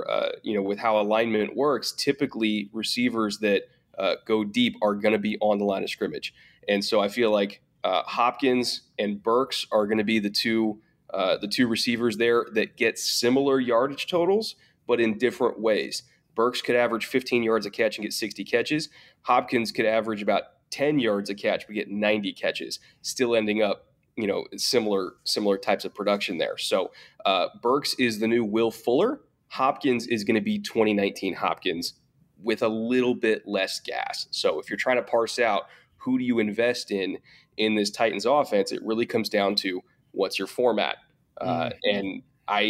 with how alignment works, typically receivers that go deep are going to be on the line of scrimmage. And so I feel like Hopkins and Burks are going to be the two receivers there that get similar yardage totals, but in different ways. Burks could average 15 yards a catch and get 60 catches. Hopkins could average about 10 yards a catch but get 90 catches, still ending up, similar types of production there. So Burks is the new Will Fuller. Hopkins is going to be 2019 Hopkins with a little bit less gas. So if you're trying to parse out who do you invest in this Titans offense, it really comes down to what's your format. And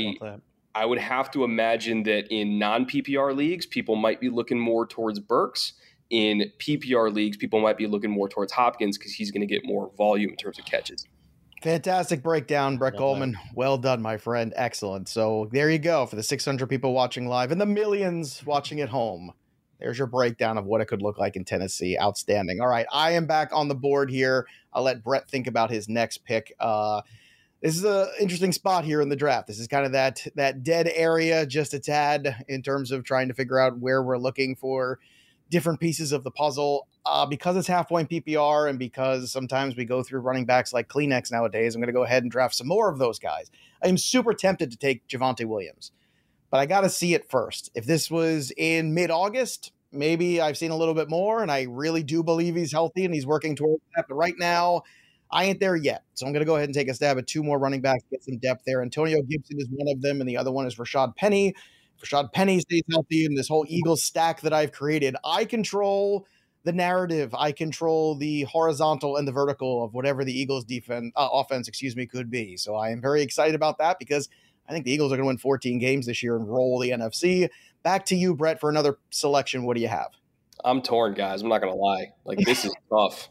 I would have to imagine that in non-PPR leagues, people might be looking more towards Burks. In PPR leagues, people might be looking more towards Hopkins because he's going to get more volume in terms of catches. Fantastic breakdown, Brett Coleman. Well done, my friend. Excellent. So there you go for the 600 people watching live and the millions watching at home. There's your breakdown of what it could look like in Tennessee. Outstanding. All right, I am back on the board here. I'll let Brett think about his next pick. This is an interesting spot here in the draft. This is kind of that dead area just a tad in terms of trying to figure out where we're looking for different pieces of the puzzle. Because it's half-point PPR and because sometimes we go through running backs like Kleenex nowadays, I'm going to go ahead and draft some more of those guys. I am super tempted to take Javonte Williams, but I got to see it first. If this was in mid-August, maybe I've seen a little bit more, and I really do believe he's healthy and he's working towards that. But right now, I ain't there yet. So I'm going to go ahead and take a stab at two more running backs, get some depth there. Antonio Gibson is one of them, and the other one is Rashad Penny. If Rashad Penny stays healthy in this whole Eagles stack that I've created, I control the narrative. I control the horizontal and the vertical of whatever the Eagles offense could be. So I am very excited about that because I think the Eagles are going to win 14 games this year and roll the NFC. Back to you, Brett, for another selection. What do you have? I'm torn, guys. I'm not going to lie. This is tough.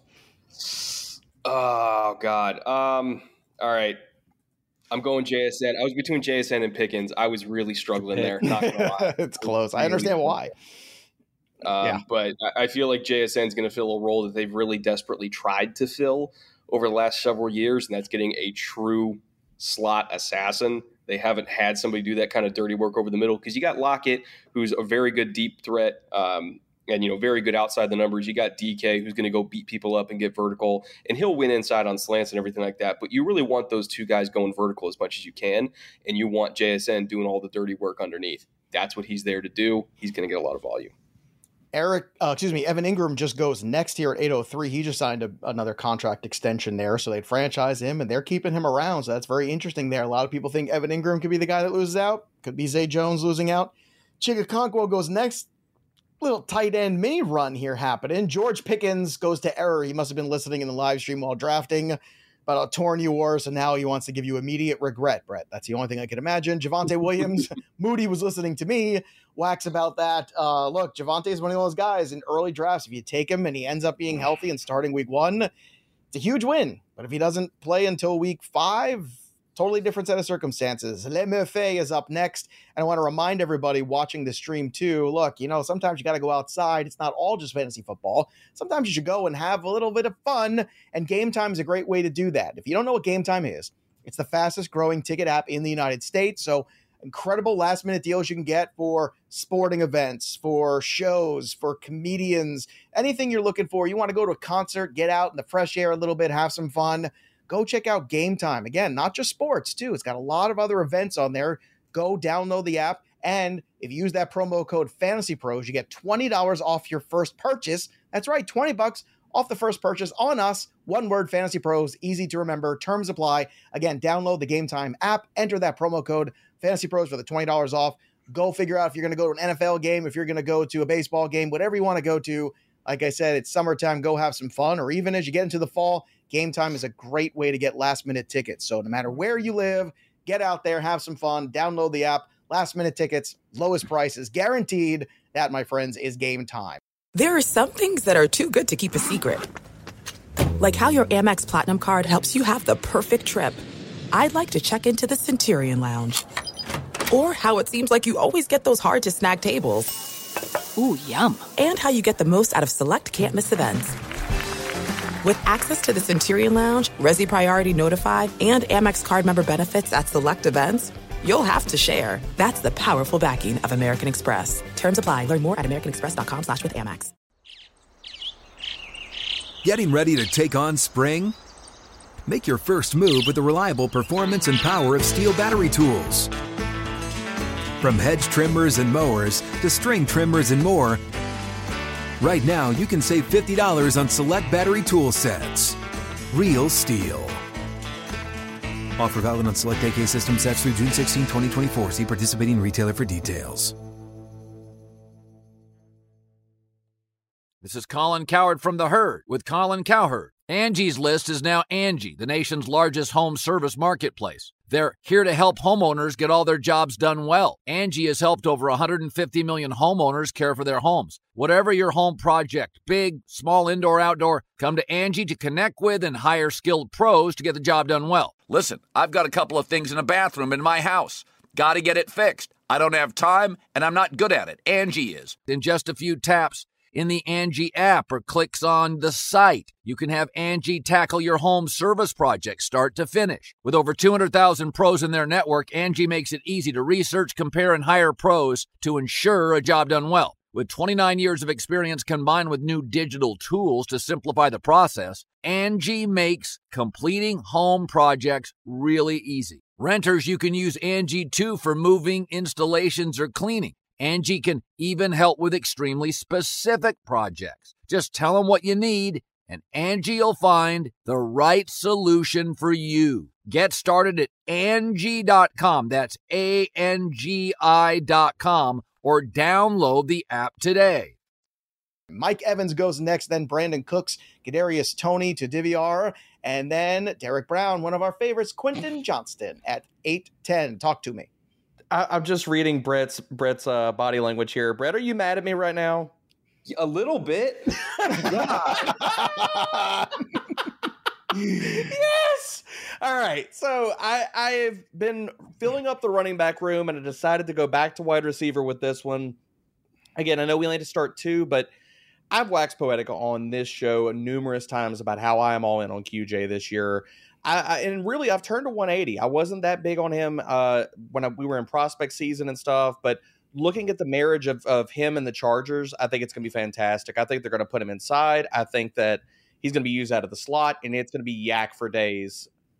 Oh, God. All right. I'm going JSN. I was between JSN and Pickens. I was really struggling there. Not going to lie. It's close. I understand why. But I feel like JSN is going to fill a role that they've really desperately tried to fill over the last several years, and that's getting a true slot assassin. They haven't had somebody do that kind of dirty work over the middle because you got Lockett, who's a very good deep threat and, very good outside the numbers. You got DK, who's going to go beat people up and get vertical, and he'll win inside on slants and everything like that. But you really want those two guys going vertical as much as you can, and you want JSN doing all the dirty work underneath. That's what he's there to do. He's going to get a lot of volume. Evan Ingram just goes next here at 803. He just signed another contract extension there, so they'd franchise him, and they're keeping him around, so that's very interesting there. A lot of people think Evan Ingram could be the guy that loses out. Could be Zay Jones losing out. Chigakonkwo goes next. Little tight end mini run here happening. George Pickens goes to error. He must have been listening in the live stream while drafting about a torn UR, so now he wants to give you immediate regret, Brett. That's the only thing I can imagine. Javonte Williams, Moody was listening to me wax about that. Look, Javonte is one of those guys in early drafts. If you take him and he ends up being healthy and starting week 1, it's a huge win. But if he doesn't play until week 5, totally different set of circumstances. Le Murphy is up next. And I want to remind everybody watching the stream too, look, sometimes you got to go outside. It's not all just fantasy football. Sometimes you should go and have a little bit of fun. And Game Time is a great way to do that. If you don't know what Game Time is, it's the fastest growing ticket app in the United States. So incredible last minute deals you can get for sporting events, for shows, for comedians, anything you're looking for. You want to go to a concert, get out in the fresh air a little bit, have some fun. Go check out Game Time. Again, not just sports, too. It's got a lot of other events on there. Go download the app. And if you use that promo code FANTASYPROS, you get $20 off your first purchase. That's right, $20 off the first purchase on us. One word, Fantasy Pros. Easy to remember. Terms apply. Again, download the Game Time app. Enter that promo code FANTASYPROS for the $20 off. Go figure out if you're going to go to an NFL game, if you're going to go to a baseball game, whatever you want to go to. Like I said, it's summertime. Go have some fun. Or even as you get into the fall, Game Time is a great way to get last-minute tickets. So no matter where you live, get out there, have some fun, download the app, last-minute tickets, lowest prices, guaranteed. That, my friends, is Game Time. There are some things that are too good to keep a secret. Like how your Amex Platinum card helps you have the perfect trip. I'd like to check into the Centurion Lounge. Or how it seems like you always get those hard-to-snag tables. Ooh, yum. And how you get the most out of select can't-miss events. With access to the Centurion Lounge, Resi Priority Notified, and Amex card member benefits at select events, you'll have to share. That's the powerful backing of American Express. Terms apply. Learn more at americanexpress.com/withAmex. Getting ready to take on spring? Make your first move with the reliable performance and power of Steel battery tools. From hedge trimmers and mowers to string trimmers and more, right now, you can save $50 on select battery tool sets. Real Steel. Offer valid on select AK system sets through June 16, 2024. See participating retailer for details. This is Colin Cowherd from The Herd with Colin Cowherd. Angie's List is now Angie, the nation's largest home service marketplace. They're here to help homeowners get all their jobs done well. Angie has helped over 150 million homeowners care for their homes. Whatever your home project, big, small, indoor, outdoor, come to Angie to connect with and hire skilled pros to get the job done well. Listen, I've got a couple of things in a bathroom in my house. Got to get it fixed. I don't have time, and I'm not good at it. Angie is. In just a few taps in the Angie app or clicks on the site, you can have Angie tackle your home service project start to finish. With over 200,000 pros in their network, Angie makes it easy to research, compare, and hire pros to ensure a job done well. With 29 years of experience combined with new digital tools to simplify the process, Angie makes completing home projects really easy. Renters, you can use Angie too for moving, installations, or cleaning. Angie can even help with extremely specific projects. Just tell them what you need, and Angie will find the right solution for you. Get started at Angie.com. That's ANGI.com, or download the app today. Mike Evans goes next, then Brandon Cooks, Kadarius Toney to DVR, and then Derek Brown, one of our favorites, Quentin Johnston at 8:10. Talk to me. I'm just reading Brett's body language here. Brett, are you mad at me right now? A little bit. Yes. All right. So I've been filling up the running back room, and I decided to go back to wide receiver with this one. Again, I know we only had to start 2, but I've waxed poetic on this show numerous times about how I am all in on QJ this year. And really, I've turned to 180. I wasn't that big on him when we were in prospect season and stuff, but looking at the marriage of him and the Chargers, I think it's going to be fantastic. I think they're going to put him inside. I think that he's going to be used out of the slot, and it's going to be yak for days.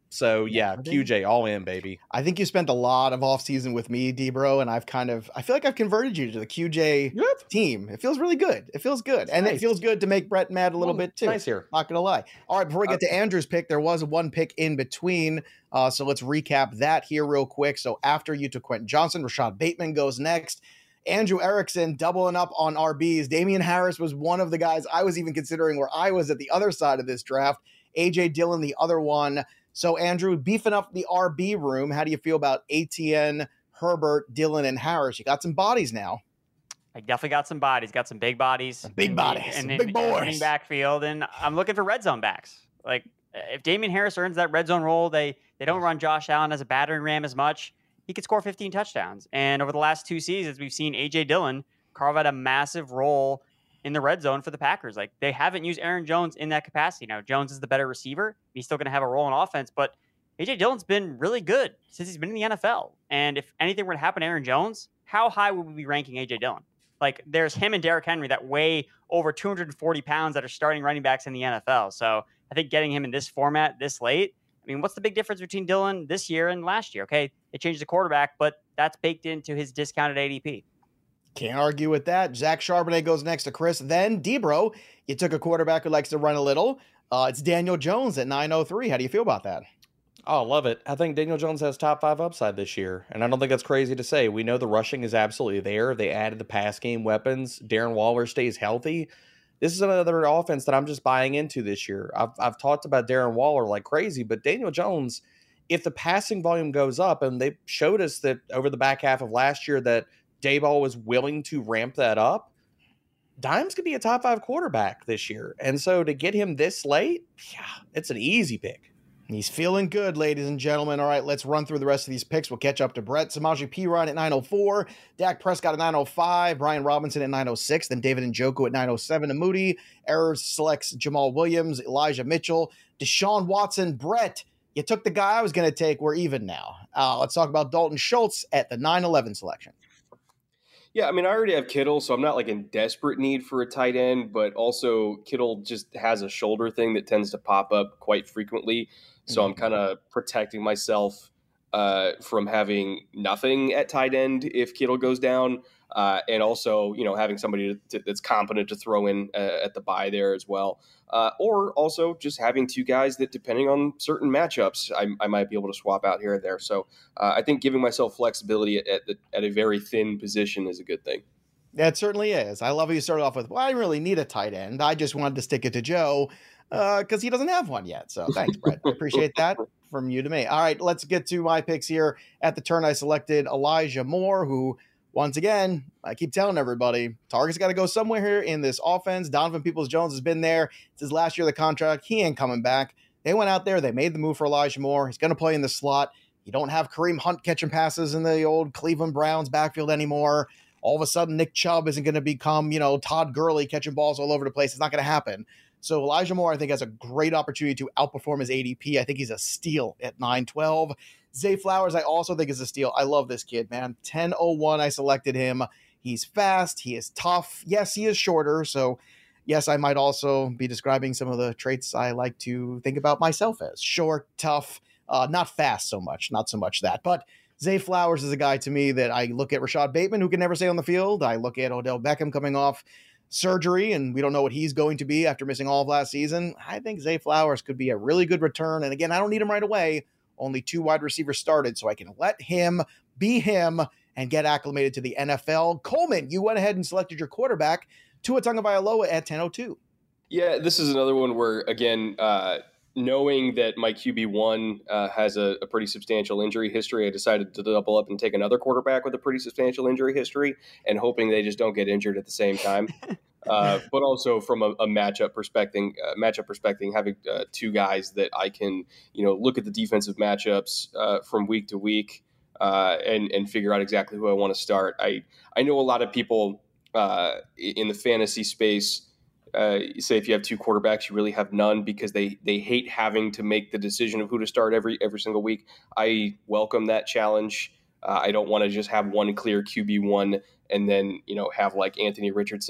So yeah, QJ all in, baby. I think you spent a lot of offseason with me, D-Bro, and I feel like I've converted you to the QJ team. It feels really good. It feels good. And it feels good to make Brett mad a little bit too. Nice here. Not gonna lie. All right, before we get to Andrew's pick, there was one pick in between. So let's recap that here real quick. So after you took Quentin Johnson, Rashad Bateman goes next. Andrew Erickson doubling up on RBs. Damian Harris was one of the guys I was even considering where I was at the other side of this draft. A.J. Dillon, the other one. So, Andrew, beefing up the RB room, how do you feel about ATN, Herbert, Dillon, and Harris? You got some bodies now. I definitely got some bodies. Got some big bodies. Big bodies. And big boys. Running backfield, and I'm looking for red zone backs. Like, if Damian Harris earns that red zone role, they don't run Josh Allen as a battering ram as much. He could score 15 touchdowns. And over the last 2 seasons, we've seen A.J. Dillon carve out a massive role in the red zone for the Packers. Like, they haven't used Aaron Jones in that capacity. Now, Jones is the better receiver. He's still going to have a role in offense, but A.J. Dillon's been really good since he's been in the NFL. And if anything were to happen to Aaron Jones, how high would we be ranking A.J. Dillon? Like, there's him and Derrick Henry that weigh over 240 pounds that are starting running backs in the NFL. So I think getting him in this format this late, I mean, what's the big difference between Dillon this year and last year? Okay, they changed the quarterback, but that's baked into his discounted ADP. Can't argue with that. Zach Charbonnet goes next to Chris. Then, D-Bro, you took a quarterback who likes to run a little. It's Daniel Jones at 903. How do you feel about that? Oh, love it. I think Daniel Jones has top 5 upside this year, and I don't think that's crazy to say. We know the rushing is absolutely there. They added the pass game weapons. Darren Waller stays healthy. This is another offense that I'm just buying into this year. I've talked about Darren Waller like crazy, but Daniel Jones, if the passing volume goes up, and they showed us that over the back half of last year that Daboll was willing to ramp that up, Dimes could be a top 5 quarterback this year. And so to get him this late, yeah, it's an easy pick. He's feeling good, ladies and gentlemen. All right, let's run through the rest of these picks. We'll catch up to Brett. Samaje Perine at 904. Dak Prescott at 905. Brian Robinson at 906. Then David Njoku at 907. And Moody. Errors selects Jamal Williams, Elijah Mitchell, Deshaun Watson. Brett, you took the guy I was going to take. We're even now. Let's talk about Dalton Schultz at the 911 selection. Yeah, I mean, I already have Kittle, so I'm not like in desperate need for a tight end, but also Kittle just has a shoulder thing that tends to pop up quite frequently. So I'm kind of protecting myself from having nothing at tight end if Kittle goes down. And also, you know, having somebody that's competent to throw in at the bye there as well. Or also just having 2 guys that, depending on certain matchups, I might be able to swap out here and there. So I think giving myself flexibility at a very thin position is a good thing. That certainly is. I love how you started off with, well, I didn't really need a tight end. I just wanted to stick it to Joe because he doesn't have one yet. So thanks, Brett. I appreciate that from you to me. All right, let's get to my picks here. At the turn, I selected Elijah Moore, who, once again, I keep telling everybody, target's got to go somewhere here in this offense. Donovan Peoples-Jones has been there. It's his last year of the contract. He ain't coming back. They went out there. They made the move for Elijah Moore. He's going to play in the slot. You don't have Kareem Hunt catching passes in the old Cleveland Browns backfield anymore. All of a sudden, Nick Chubb isn't going to become, Todd Gurley catching balls all over the place. It's not going to happen. So Elijah Moore, I think, has a great opportunity to outperform his ADP. I think he's a steal at 912. Zay Flowers, I also think is a steal. I love this kid, man. 1001, I selected him. He's fast. He is tough. Yes, he is shorter. So, yes, I might also be describing some of the traits I like to think about myself as. Short, tough, not fast so much. Not so much that. But Zay Flowers is a guy to me that I look at Rashad Bateman, who can never stay on the field. I look at Odell Beckham coming off surgery, and we don't know what he's going to be after missing all of last season. I think Zay Flowers could be a really good return. And again, I don't need him right away. Only 2 wide receivers started, so I can let him be him and get acclimated to the NFL. Coleman, you went ahead and selected your quarterback, Tua Tagovailoa at 1002. Yeah, this is another one where, again, knowing that my QB1 has a pretty substantial injury history, I decided to double up and take another quarterback with a pretty substantial injury history and hoping they just don't get injured at the same time. But also from a matchup perspective, having 2 guys that I can, look at the defensive matchups from week to week and figure out exactly who I want to start. I know a lot of people in the fantasy space say if you have 2 quarterbacks, you really have none because they hate having to make the decision of who to start every single week. I welcome that challenge. I don't want to just have one clear QB1 and then, have like Anthony Richardson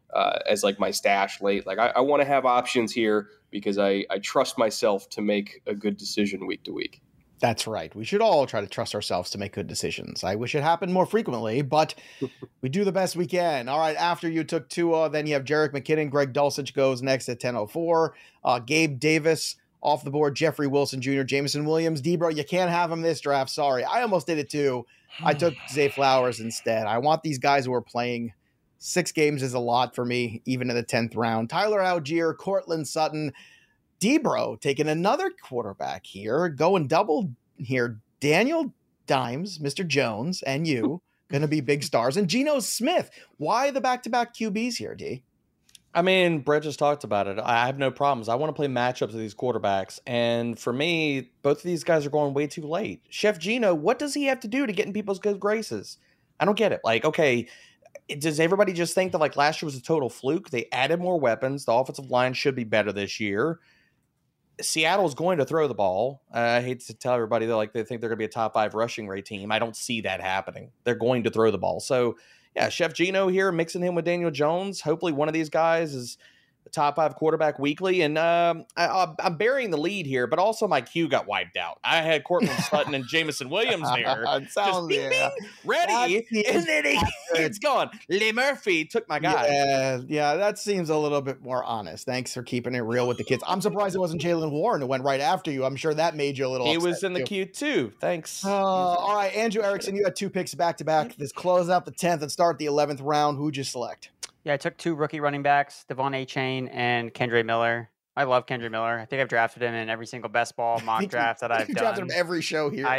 as like my stash late. Like I want to have options here because I trust myself to make a good decision week to week. That's right. We should all try to trust ourselves to make good decisions. I wish it happened more frequently, but we do the best we can. All right, after you took Tua, then you have Jerick McKinnon. Greg Dulcich goes next at 10:04. Gabe Davis off the board. Jeffrey Wilson Jr., Jameson Williams. Debro, you can't have him this draft. Sorry. I almost did it too. I took Zay Flowers instead. I want these guys who are playing. 6 games is a lot for me, even in the 10th round. Tyler Algier, Cortland Sutton. Debro taking another quarterback here, going double here. Daniel Dimes, Mr. Jones, and you going to be big stars. And Geno Smith. Why the back-to-back QBs here, D? I mean, Brett just talked about it. I have no problems. I want to play matchups with these quarterbacks. And for me, both of these guys are going way too late. Chef Geno, what does he have to do to get in people's good graces? I don't get it. Like, okay, does everybody just think that like last year was a total fluke? They added more weapons. The offensive line should be better this year. Seattle's going to throw the ball. I hate to tell everybody that like they think they're going to be a top 5 rushing rate team. I don't see that happening. They're going to throw the ball. So yeah, Chef Geno here, mixing him with Daniel Jones. Hopefully one of these guys is a top 5 quarterback weekly. And I'm burying the lead here, but also my queue got wiped out. I had Cortland Sutton and Jameson Williams there. Sounds bing, bing, ready. And then it's gone. Lee Murphy took my guy. Yeah, that seems a little bit more honest. Thanks for keeping it real with the kids. I'm surprised it wasn't Jaylen Warren who went right after you. I'm sure that made you a little He upset was in the queue too. Thanks. All right, Andrew Erickson, you had 2 picks back-to-back. This close out the 10th and start the 11th round. Who'd you select? Yeah, I took 2 rookie running backs, Devon Achane and Kendre Miller. I love Kendre Miller. I think I've drafted him in every single best ball mock draft that I've done. Drafted him every show here.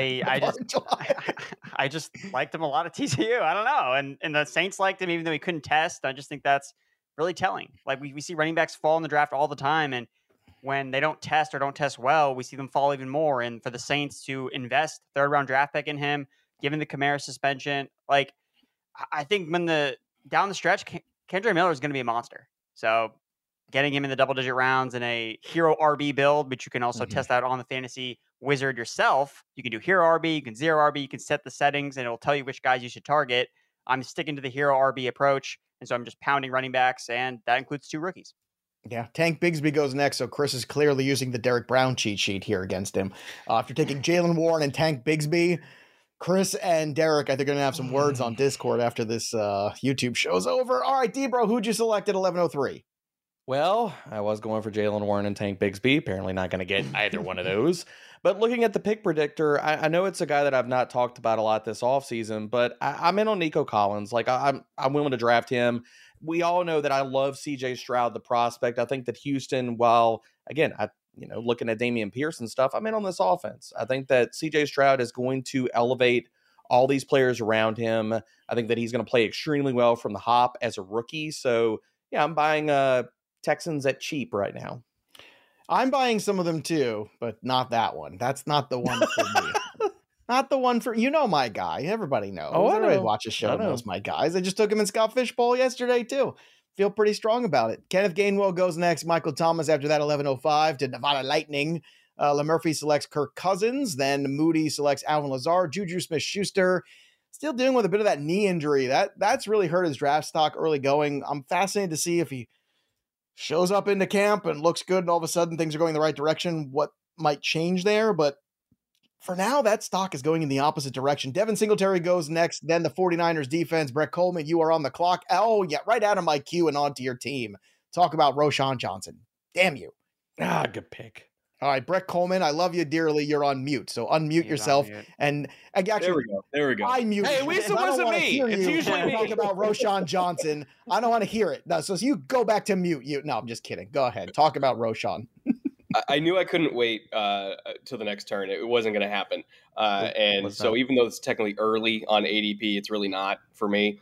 I just liked him a lot at TCU. I don't know. And the Saints liked him even though he couldn't test. I just think that's really telling. Like we see running backs fall in the draft all the time. And when they don't test or don't test well, we see them fall even more. And for the Saints to invest 3rd round draft pick in him, given the Kamara suspension, like I think when down the stretch, Kendre Miller is going to be a monster. So getting him in the double-digit rounds in a hero RB build, which you can also test out on the fantasy wizard yourself. You can do hero RB, you can zero RB, you can set the settings, and it'll tell you which guys you should target. I'm sticking to the hero RB approach, and so I'm just pounding running backs, and that includes 2 rookies. Yeah, Tank Bigsby goes next, so Chris is clearly using the Derek Brown cheat sheet here against him. After taking Jaylen Warren and Tank Bigsby, Chris and Derek, I think, are going to have some words on Discord after this YouTube show's over. All right, Debro, who'd you select at 11:03? Well, I was going for Jaylen Warren and Tank Bigsby. Apparently not going to get either one of those. But looking at the pick predictor, I know it's a guy that I've not talked about a lot this offseason, but I'm in on Nico Collins. Like, I'm willing to draft him. We all know that I love CJ Stroud, the prospect. I think that Houston, while, again, looking at Dameon Pierce and stuff, I'm in on this offense. I think that CJ Stroud is going to elevate all these players around him. I think that he's going to play extremely well from the hop as a rookie. So, yeah, I'm buying Texans at cheap right now. I'm buying some of them too, but not that one. That's not the one for me. Not the one for, my guy. Everybody knows. Everybody watches show knows my guys. I just took him in Scott Fishbowl yesterday too. Feel pretty strong about it. Kenneth Gainwell goes next. Michael Thomas after that, 11:05 to Nevada Lightning. LaMurphy selects Kirk Cousins. Then Moody selects Alvin Lazard. Juju Smith-Schuster still dealing with a bit of that knee injury. That's really hurt his draft stock early going. I'm fascinated to see if he shows up into camp and looks good and all of a sudden things are going the right direction, what might change there. But for now, that stock is going in the opposite direction. Devin Singletary goes next, then the 49ers defense. Brett Coleman, you are on the clock. Oh, yeah, right out of my queue and onto your team. Talk about Roschon Johnson. Damn you. Good pick. All right, Brett Coleman, I love you dearly. You're on mute, so unmute yourself. And actually, there we go. I mute. Hey, at least it wasn't me. It's usually me. Talk about Roschon Johnson. I don't want to hear it. No, so you go back to mute. No, I'm just kidding. Go ahead. Talk about Roschon. I knew I couldn't wait till the next turn. It wasn't going to happen. And so even though it's technically early on ADP, it's really not for me.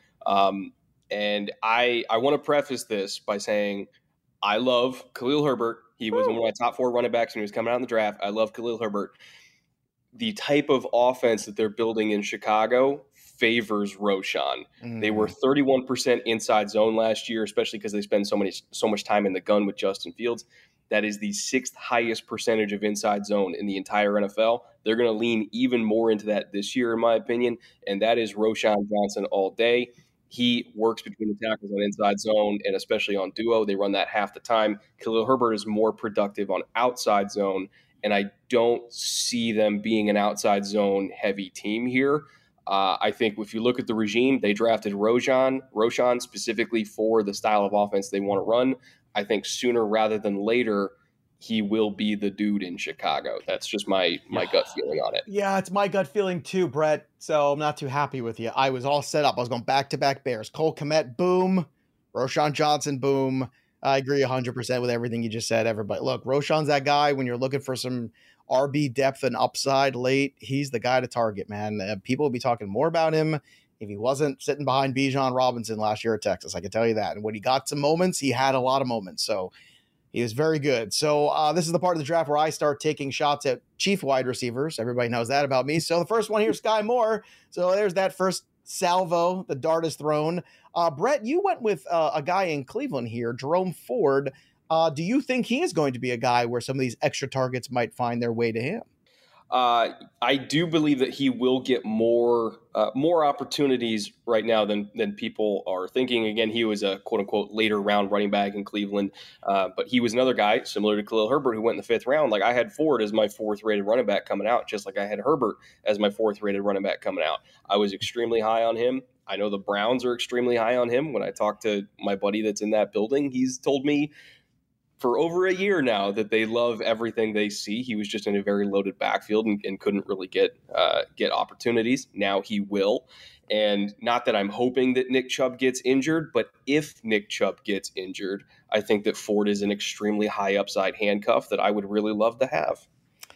And I want to preface this by saying I love Khalil Herbert. He was one of my top 4 running backs when he was coming out in the draft. I love Khalil Herbert. The type of offense that they're building in Chicago favors Roschon. They were 31% inside zone last year, especially because they spend so much time in the gun with Justin Fields. That is the 6th highest percentage of inside zone in the entire NFL. They're going to lean even more into that this year, in my opinion, and that is Roschon Johnson all day. He works between the tackles on inside zone, and especially on duo, they run that half the time. Khalil Herbert is more productive on outside zone, and I don't see them being an outside zone heavy team here. I think if you look at the regime, they drafted Roshan specifically for the style of offense they want to run. I think sooner rather than later, he will be the dude in Chicago. That's just my gut feeling on it. Yeah, it's my gut feeling too, Brett. So I'm not too happy with you. I was all set up. I was going back-to-back Bears. Cole Kmet, boom. Roschon Johnson, boom. I agree 100% with everything you just said, everybody. Look, Roschon's that guy when you're looking for some RB depth and upside late. He's the guy to target, man. People will be talking more about him if he wasn't sitting behind Bijan Robinson last year at Texas. I can tell you that. And when he got some moments, he had a lot of moments. So he was very good. So this is the part of the draft where I start taking shots at chief wide receivers. Everybody knows that about me. So the first one here is Sky Moore. So there's that first salvo. The dart is thrown. Brett, you went with a guy in Cleveland here, Jerome Ford. Do you think he is going to be a guy where some of these extra targets might find their way to him? I do believe that he will get more opportunities right now than people are thinking. Again, he was a quote unquote later round running back in Cleveland, but he was another guy similar to Khalil Herbert who went in the 5th round. Like I had Ford as my 4th rated running back coming out, just like I had Herbert as my 4th rated running back coming out. I was extremely high on him. I know the Browns are extremely high on him. When I talked to my buddy that's in that building, he's told me for over a year now that they love everything they see. He was just in a very loaded backfield and couldn't really get opportunities. Now he will. And not that I'm hoping that Nick Chubb gets injured, but if Nick Chubb gets injured, I think that Ford is an extremely high upside handcuff that I would really love to have.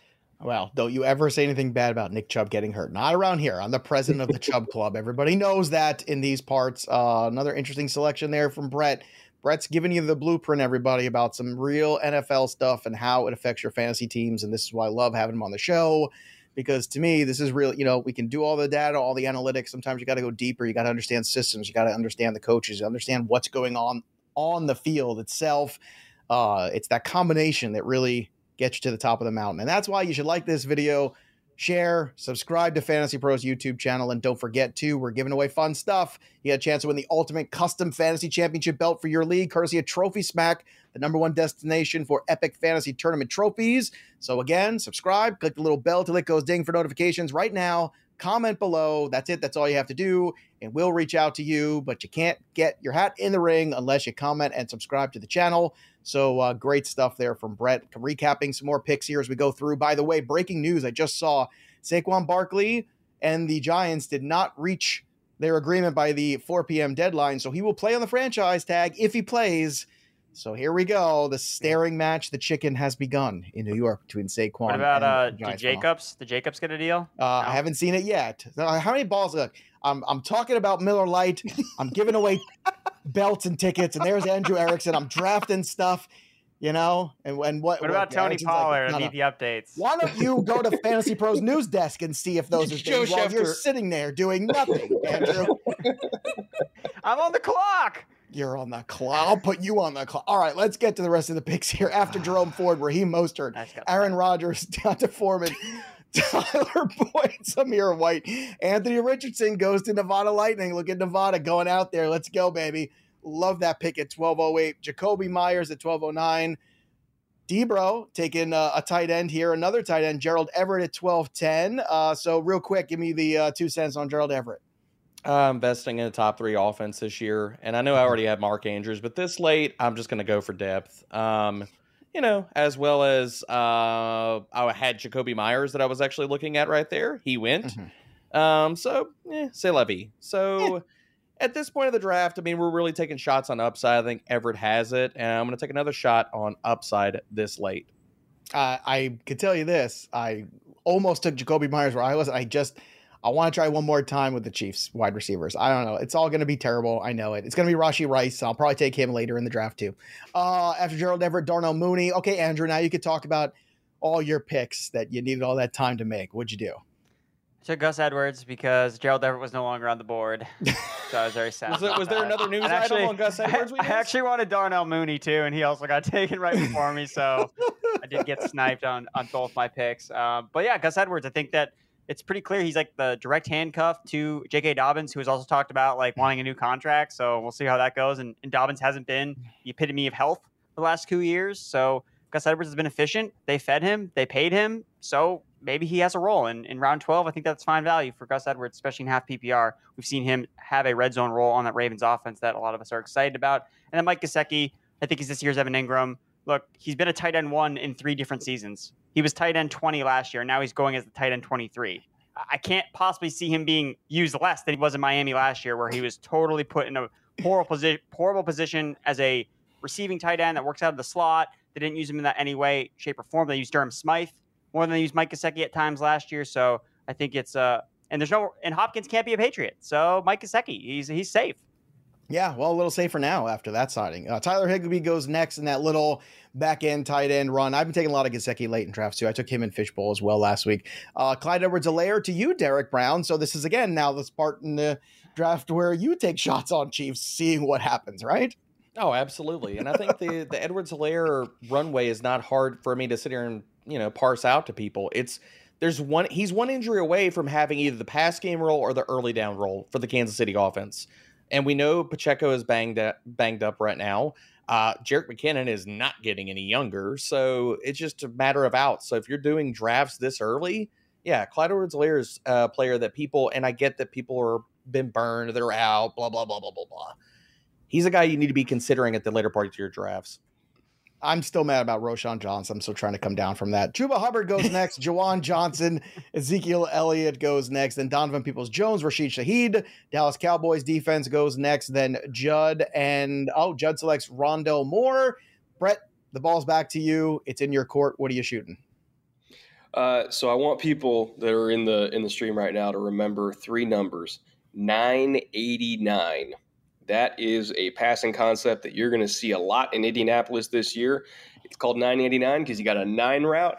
Well, don't you ever say anything bad about Nick Chubb getting hurt. Not around here. I'm the president of the Chubb Club. Everybody knows that in these parts. Another interesting selection there from Brett. Brett's giving you the blueprint, everybody, about some real NFL stuff and how it affects your fantasy teams. And this is why I love having him on the show, because to me, this is real. You know, we can do all the data, all the analytics. Sometimes you got to go deeper. You got to understand systems. You got to understand the coaches, understand what's going on the field itself. It's that combination that really gets you to the top of the mountain. And that's why you should like this video, share, subscribe to Fantasy Pros YouTube channel, and don't forget to, we're giving away fun stuff. You got a chance to win the ultimate custom fantasy championship belt for your league, courtesy of Trophy Smack, the #1 destination for epic fantasy tournament trophies. So again, subscribe, click the little bell till it goes ding for notifications right now. Comment below. That's it. That's all you have to do. And we'll reach out to you, but you can't get your hat in the ring unless you comment and subscribe to the channel. So great stuff there from Brett. Recapping some more picks here as we go through. By the way, breaking news. I just saw Saquon Barkley and the Giants did not reach their agreement by the 4 p.m. deadline. So he will play on the franchise tag if he plays. So here we go. The staring match, the chicken has begun in New York between Saquon. What about the Jacobs? The Jacobs get a deal? No. I haven't seen it yet. How many balls? Look, I'm talking about Miller Lite. I'm giving away belts and tickets, and there's Andrew Erickson. I'm drafting stuff, you know. And what about Tony Pollard? I need the updates. Why don't you go to Fantasy Pros news desk and see if those are things while you're sitting there doing nothing, Andrew? I'm on the clock. You're on the clock. I'll put you on the clock. All right, let's get to the rest of the picks here. After Jerome Ford, Raheem Mostert, Aaron Rodgers, D'Onta Foreman, Tyler Boyd, Zamir White, Anthony Richardson goes to Nevada Lightning. Look at Nevada going out there. Let's go, baby. Love that pick at 1208. Jacoby Myers at 1209. Debro taking a tight end here. Another tight end, Gerald Everett at 1210. So real quick, give me the 2 cents on Gerald Everett. Investing in a top 3 offense this year. And I know I already have Mark Andrews, but this late, I'm just going to go for depth. You know, as well as I had Jacoby Myers that I was actually looking at right there. He went. C'est la vie. So at this point of the draft, I mean, we're really taking shots on upside. I think Everett has it, and I'm going to take another shot on upside this late. I could tell you this. I almost took Jacoby Myers where I was. I want to try one more time with the Chiefs wide receivers. I don't know. It's all going to be terrible. I know it. It's going to be Rashee Rice. I'll probably take him later in the draft too. After Gerald Everett, Darnell Mooney. Okay, Andrew, now you could talk about all your picks that you needed all that time to make. What'd you do? I took Gus Edwards because Gerald Everett was no longer on the board. So I was very sad. Was there another news item on Gus Edwards? I actually wanted Darnell Mooney too, and he also got taken right before me. So I did get sniped on both my picks. But yeah, Gus Edwards, I think that it's pretty clear he's like the direct handcuff to J.K. Dobbins, who has also talked about like wanting a new contract. So we'll see how that goes. And Dobbins hasn't been the epitome of health the last 2 years. So Gus Edwards has been efficient. They fed him. They paid him. So maybe he has a role. In round 12, I think that's fine value for Gus Edwards, especially in half PPR. We've seen him have a red zone role on that Ravens offense that a lot of us are excited about. And then Mike Gesicki, I think he's this year's Evan Ingram. Look, he's been a tight end 1 in 3 different seasons. He was tight end 20 last year. Now he's going as the tight end 23. I can't possibly see him being used less than he was in Miami last year, where he was totally put in a horrible position as a receiving tight end that works out of the slot. They didn't use him in that any way, shape, or form. They used Durham Smythe more than they used Mike Gesicki at times last year. So I think it's and Hopkins can't be a Patriot. So Mike Gesicki, he's safe. Yeah, well, a little safer now after that signing. Tyler Higbee goes next in that little back-end tight end run. I've been taking a lot of Gesicki late in drafts, too. I took him in Fishbowl as well last week. Clyde Edwards-Helaire to you, Derek Brown. So this is, again, now this part in the draft where you take shots on Chiefs, seeing what happens, right? Oh, absolutely. And I think the Edwards-Helaire runway is not hard for me to sit here and, parse out to people. He's one injury away from having either the pass game role or the early down role for the Kansas City offense. And we know Pacheco is banged up right now. Jerick McKinnon is not getting any younger, so it's just a matter of outs. So if you're doing drafts this early, yeah, Clyde Edwards-Helaire is a player that people, and I get that people are been burned, they're out, blah, blah, blah, blah, blah, blah. He's a guy you need to be considering at the later part of your drafts. I'm still mad about Roschon Johnson. I'm still trying to come down from that. Chuba Hubbard goes next. Jawan Johnson, Ezekiel Elliott goes next. Then Donovan Peoples-Jones, Rashid Shaheed. Dallas Cowboys defense goes next. Then Judd selects Rondell Moore. Brett, the ball's back to you. It's in your court. What are you shooting? So I want people that are in the stream right now to remember 3 numbers. 989. That is a passing concept that you're going to see a lot in Indianapolis this year. It's called 989 because you got a 9 route,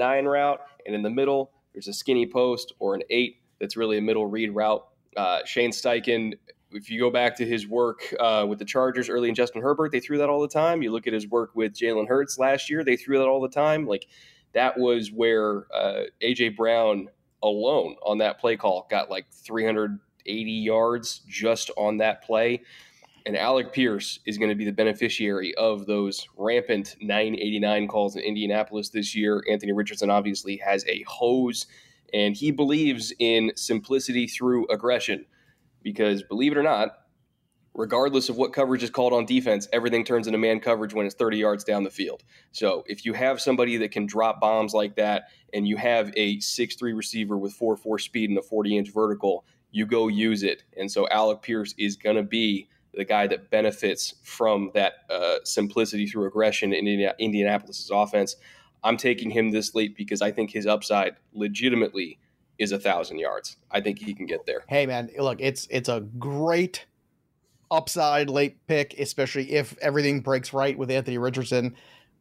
and in the middle, there's a skinny post or an 8 that's really a middle read route. Shane Steichen, if you go back to his work with the Chargers early in Justin Herbert, they threw that all the time. You look at his work with Jalen Hurts last year, they threw that all the time. Like, that was where A.J. Brown alone on that play call got like 380 yards just on that play. And Alec Pierce is going to be the beneficiary of those rampant 989 calls in Indianapolis this year. Anthony Richardson obviously has a hose, and he believes in simplicity through aggression because, believe it or not, regardless of what coverage is called on defense, everything turns into man coverage when it's 30 yards down the field. So if you have somebody that can drop bombs like that and you have a 6'3 receiver with 4.4 speed and a 40-inch vertical, you go use it. And so Alec Pierce is going to be the guy that benefits from that simplicity through aggression in Indianapolis' offense. I'm taking him this late because I think his upside legitimately is 1,000 yards. I think he can get there. Hey, man, look, it's a great upside late pick, especially if everything breaks right with Anthony Richardson.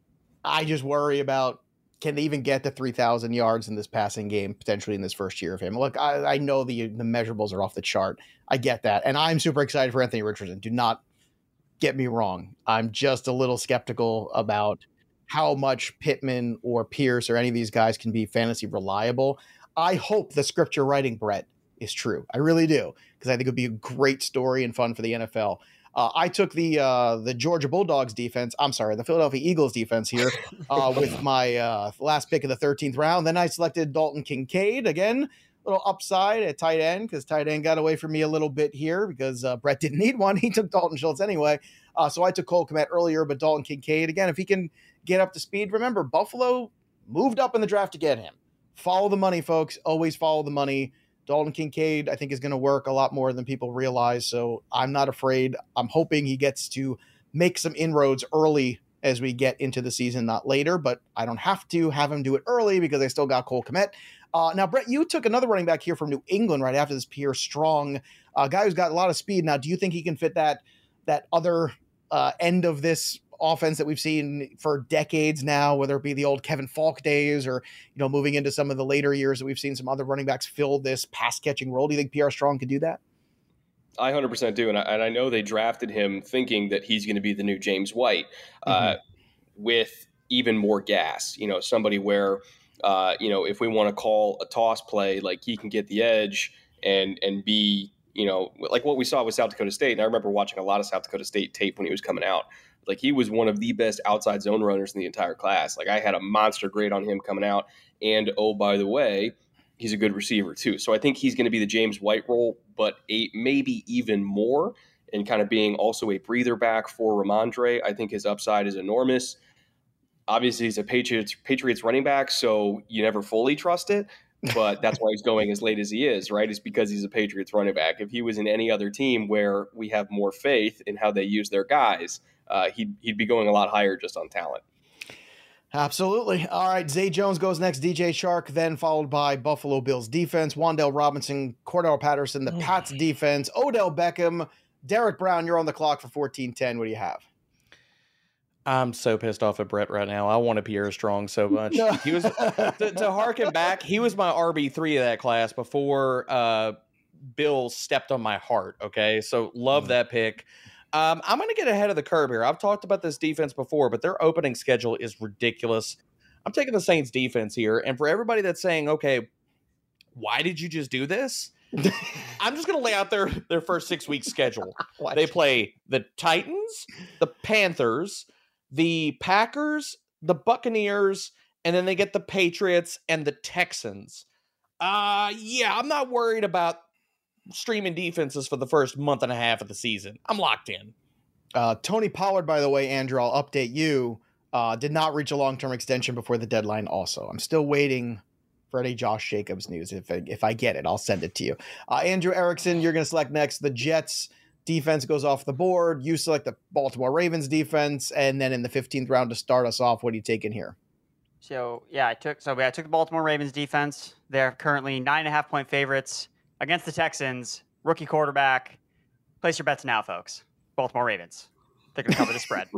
I just worry about, can they even get to 3,000 yards in this passing game, potentially in this first year of him? Look, I know the measurables are off the chart. I get that. And I'm super excited for Anthony Richardson. Do not get me wrong. I'm just a little skeptical about how much Pittman or Pierce or any of these guys can be fantasy reliable. I hope the script you're writing, Brett, is true. I really do, because I think it would be a great story and fun for the NFL. I took the Georgia Bulldogs defense. I'm sorry, the Philadelphia Eagles defense here with my last pick of the 13th round. Then I selected Dalton Kincaid again. Little upside at tight end because tight end got away from me a little bit here because Brett didn't need one. He took Dalton Schultz anyway. So I took Cole Kmet earlier, but Dalton Kincaid, again, if he can get up to speed. Remember, Buffalo moved up in the draft to get him. Follow the money, folks. Always follow the money. Dalton Kincaid, I think, is going to work a lot more than people realize. So I'm not afraid. I'm hoping he gets to make some inroads early as we get into the season, not later. But I don't have to have him do it early because I still got Cole Kmet. Now, Brett, you took another running back here from New England right after this Pierre Strong, guy who's got a lot of speed. Now, do you think he can fit that other end of this offense that we've seen for decades now, whether it be the old Kevin Falk days or, moving into some of the later years that we've seen some other running backs fill this pass catching role? Do you think Pierre Strong could do that? I 100% do. And I know they drafted him thinking that he's going to be the new James White with even more gas, somebody where if we want to call a toss play, like he can get the edge and be, like what we saw with South Dakota State. And I remember watching a lot of South Dakota State tape when he was coming out. Like he was one of the best outside zone runners in the entire class. Like I had a monster grade on him coming out. And oh, by the way, he's a good receiver too. So I think he's going to be the James White role, but maybe even more, and kind of being also a breather back for Ramondre. I think his upside is enormous. Obviously, he's a Patriots running back, so you never fully trust it. But that's why he's going as late as he is, right? It's because he's a Patriots running back. If he was in any other team where we have more faith in how they use their guys, he'd be going a lot higher just on talent. Absolutely. All right, Zay Jones goes next, DJ Chark, then followed by Buffalo Bills defense, Wan'Dale Robinson, Cordell Patterson, the Pats defense, Odell Beckham, Derek Brown. You're on the clock for 14-10. What do you have? I'm so pissed off at Brett right now. I want to Pierre Strong so much. He was to harken back. He was my RB3 of that class before Bill stepped on my heart. Okay, so love that pick. I'm going to get ahead of the curve here. I've talked about this defense before, but their opening schedule is ridiculous. I'm taking the Saints defense here, and for everybody that's saying, okay, why did you just do this? I'm just going to lay out their first 6 week schedule. They play the Titans, the Panthers, the Packers, the Buccaneers, and then they get the Patriots and the Texans. I'm not worried about streaming defenses for the first month and a half of the season. I'm locked in. Tony Pollard, by the way, Andrew, I'll update you, did not reach a long-term extension before the deadline also. I'm still waiting for any Josh Jacobs news. If I get it, I'll send it to you. Andrew Erickson, you're going to select next. The Jets defense goes off the board. You select the Baltimore Ravens defense, and then in the 15th round to start us off, what are you taking here? So I took the Baltimore Ravens defense. They're currently 9.5-point favorites against the Texans. Rookie quarterback. Place your bets now, folks. Baltimore Ravens. They're going to cover the spread.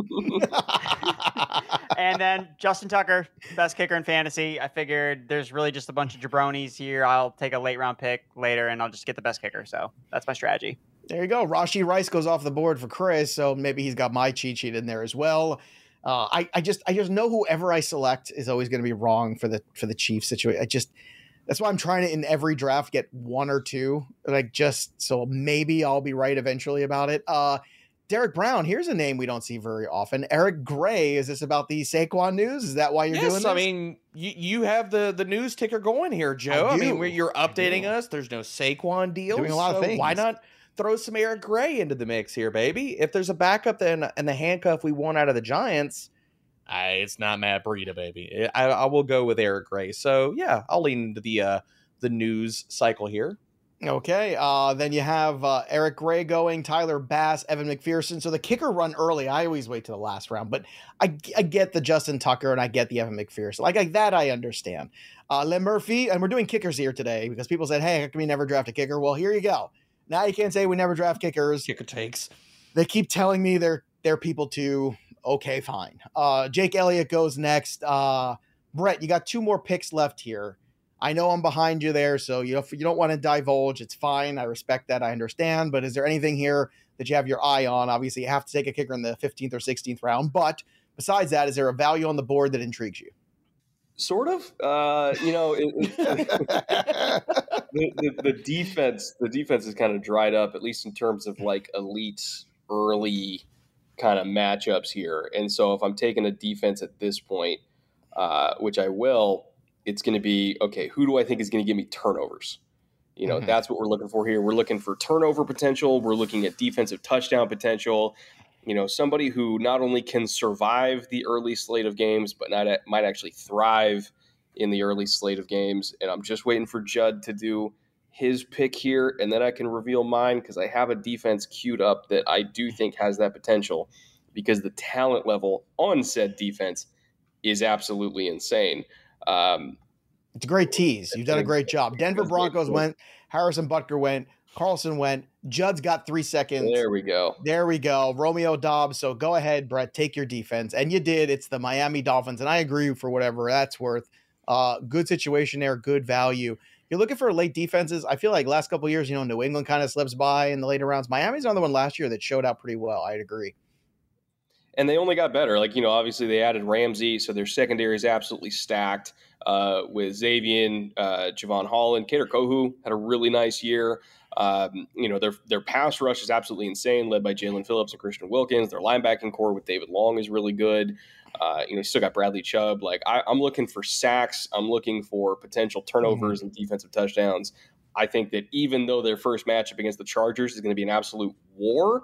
And then Justin Tucker, best kicker in fantasy. I figured there's really just a bunch of jabronis here. I'll take a late round pick later, and I'll just get the best kicker. So that's my strategy. There you go. Rashee Rice goes off the board for Chris, so maybe he's got my cheat sheet in there as well. I just know whoever I select is always going to be wrong for the Chiefs situation. That's why I'm trying to in every draft get one or two, so maybe I'll be right eventually about it. Derek Brown, here's a name we don't see very often. Eric Gray. Is this about the Saquon news? Is that why you're doing this? I mean, you have the news ticker going here, Joe. I mean, you're updating us. There's no Saquon deal. Doing a lot of things. Why not throw some Eric Gray into the mix here, baby? If there's a backup and the handcuff we want out of the Giants, it's not Matt Breida, baby. I will go with Eric Gray. So yeah, I'll lean into the news cycle here. Okay, then you have Eric Gray going, Tyler Bass, Evan McPherson. So the kicker run early. I always wait to the last round, but I get the Justin Tucker and I get the Evan McPherson. Like that, I understand. Len Murphy, and we're doing kickers here today because people said, hey, how can we never draft a kicker? Well, here you go. Now you can't say we never draft kickers. Kicker takes. They keep telling me they're people too. Okay, fine. Jake Elliott goes next. Brett, you got two more picks left here. I know I'm behind you there, so you don't want to divulge. It's fine. I respect that. I understand. But is there anything here that you have your eye on? Obviously, you have to take a kicker in the 15th or 16th round. But besides that, is there a value on the board that intrigues you? Sort of. The defense is kind of dried up, at least in terms of like elite early kind of matchups here. And so if I'm taking a defense at this point, which I will, it's going to be, okay, who do I think is going to give me turnovers? That's what we're looking for here. We're looking for turnover potential. We're looking at defensive touchdown potential. Somebody who not only can survive the early slate of games, but might actually thrive in the early slate of games. And I'm just waiting for Judd to do his pick here, and then I can reveal mine because I have a defense queued up that I do think has that potential because the talent level on said defense is absolutely insane. It's a great tease. You've done a great job. Denver Broncos went. Harrison Butker went. Carlson went. Judd's got 3 seconds. There we go. Romeo Dobbs. So go ahead, Brett. Take your defense. And you did. It's the Miami Dolphins. And I agree for whatever that's worth. Good situation there. Good value. You're looking for late defenses. I feel like last couple of years, New England kind of slips by in the later rounds. Miami's another one last year that showed out pretty well. I'd agree. And they only got better. Obviously they added Ramsey, so their secondary is absolutely stacked. with Xavier, Javon Holland. Kader Kohu had a really nice year. Their pass rush is absolutely insane, led by Jalen Phillips and Christian Wilkins. Their linebacking core with David Long is really good. You still got Bradley Chubb. I'm looking for sacks. I'm looking for potential turnovers and defensive touchdowns. I think that even though their first matchup against the Chargers is going to be an absolute war,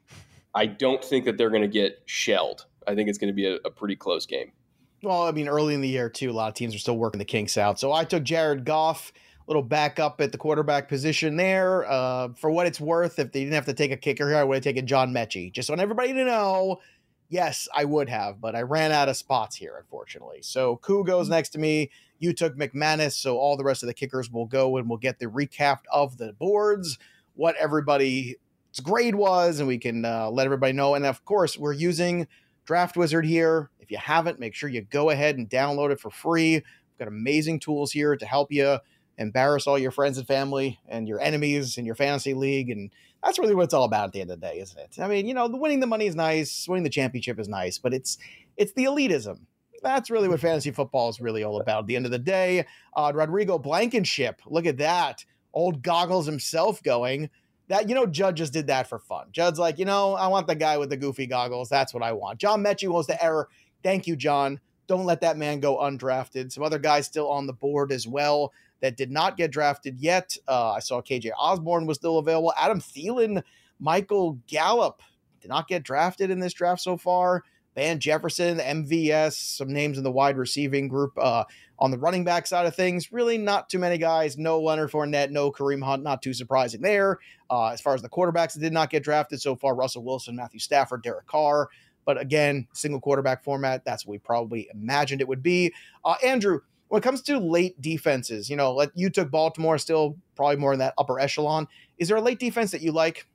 I don't think that they're going to get shelled. I think it's going to be a pretty close game. Well, I mean, early in the year, too, a lot of teams are still working the kinks out. So I took Jared Goff, a little backup at the quarterback position there. For what it's worth, if they didn't have to take a kicker here, I would have taken John Mechie. Just want everybody to know, yes, I would have, but I ran out of spots here, unfortunately. So Koo goes next to me. You took McManus, so all the rest of the kickers will go, and we'll get the recap of the boards, what everybody's grade was, and we can let everybody know. And, of course, we're using Draft Wizard here. If you haven't, make sure you go ahead and download it for free. We've got amazing tools here to help you embarrass all your friends and family and your enemies in your fantasy league. And that's really what it's all about at the end of the day, isn't it? I mean, the winning the money is nice, winning the championship is nice, but it's the elitism. That's really what fantasy football is really all about. At the end of the day, Rodrigo Blankenship, look at that. Old Goggles himself going. That, Judd just did that for fun. Judd's like, I want the guy with the goofy goggles. That's what I want. John Mechie was the error. Thank you, John. Don't let that man go undrafted. Some other guys still on the board as well that did not get drafted yet. I saw KJ Osborne was still available. Adam Thielen, Michael Gallup did not get drafted in this draft so far. Van Jefferson, MVS, some names in the wide receiving group. On the running back side of things, really not too many guys. No Leonard Fournette, no Kareem Hunt, not too surprising there. As far as the quarterbacks that did not get drafted so far, Russell Wilson, Matthew Stafford, Derek Carr. But again, single quarterback format, that's what we probably imagined it would be. Andrew, when it comes to late defenses, you took Baltimore, still probably more in that upper echelon. Is there a late defense that you like?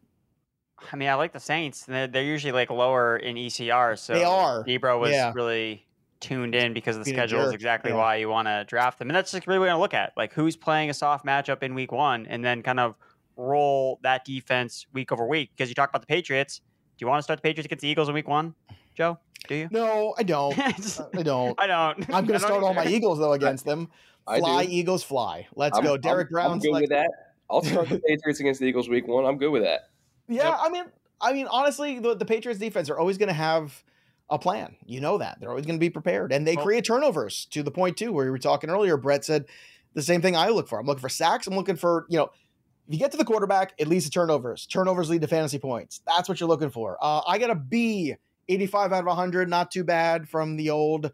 I mean, I like the Saints. They're usually lower in ECR. So they are. Debro was really tuned in because the schedule is exactly why you want to draft them. And that's just really what we're going to look at. Who's playing a soft matchup in week one and then kind of roll that defense week over week. Because you talk about the Patriots. Do you want to start the Patriots against the Eagles in week one, Joe? Do you? No, I don't. I don't. I'm going to start all my Eagles, though, against them. Fly, Eagles, fly. Let's go. Derek Brown's I'm good with that. I'll start the Patriots against the Eagles week one. I'm good with that. Yeah, yep. I mean, honestly, the Patriots defense are always going to have a plan. You know that. They're always going to be prepared. And they create turnovers to the point, too, where we were talking earlier. Brett said the same thing I look for. I'm looking for sacks. I'm looking for, if you get to the quarterback, it leads to turnovers. Turnovers lead to fantasy points. That's what you're looking for. I got a B, 85 out of 100. Not too bad from the old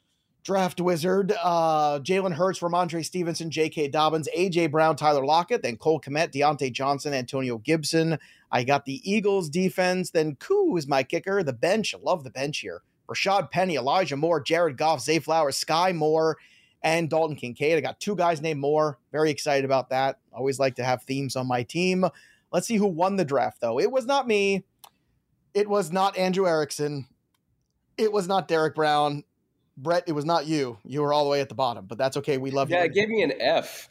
Draft Wizard. Jalen Hurts, Ramondre Stevenson, J.K. Dobbins, A.J. Brown, Tyler Lockett, then Cole Kmet, Deontay Johnson, Antonio Gibson. I got the Eagles defense. Then Koo is my kicker. The bench, I love the bench here. Rashad Penny, Elijah Moore, Jared Goff, Zay Flowers, Sky Moore, and Dalton Kincaid. I got two guys named Moore. Very excited about that. Always like to have themes on my team. Let's see who won the draft, though. It was not me. It was not Andrew Erickson. It was not Derek Brown. Brett, it was not you. You were all the way at the bottom, but that's okay. We love you. Yeah, it gave me an F.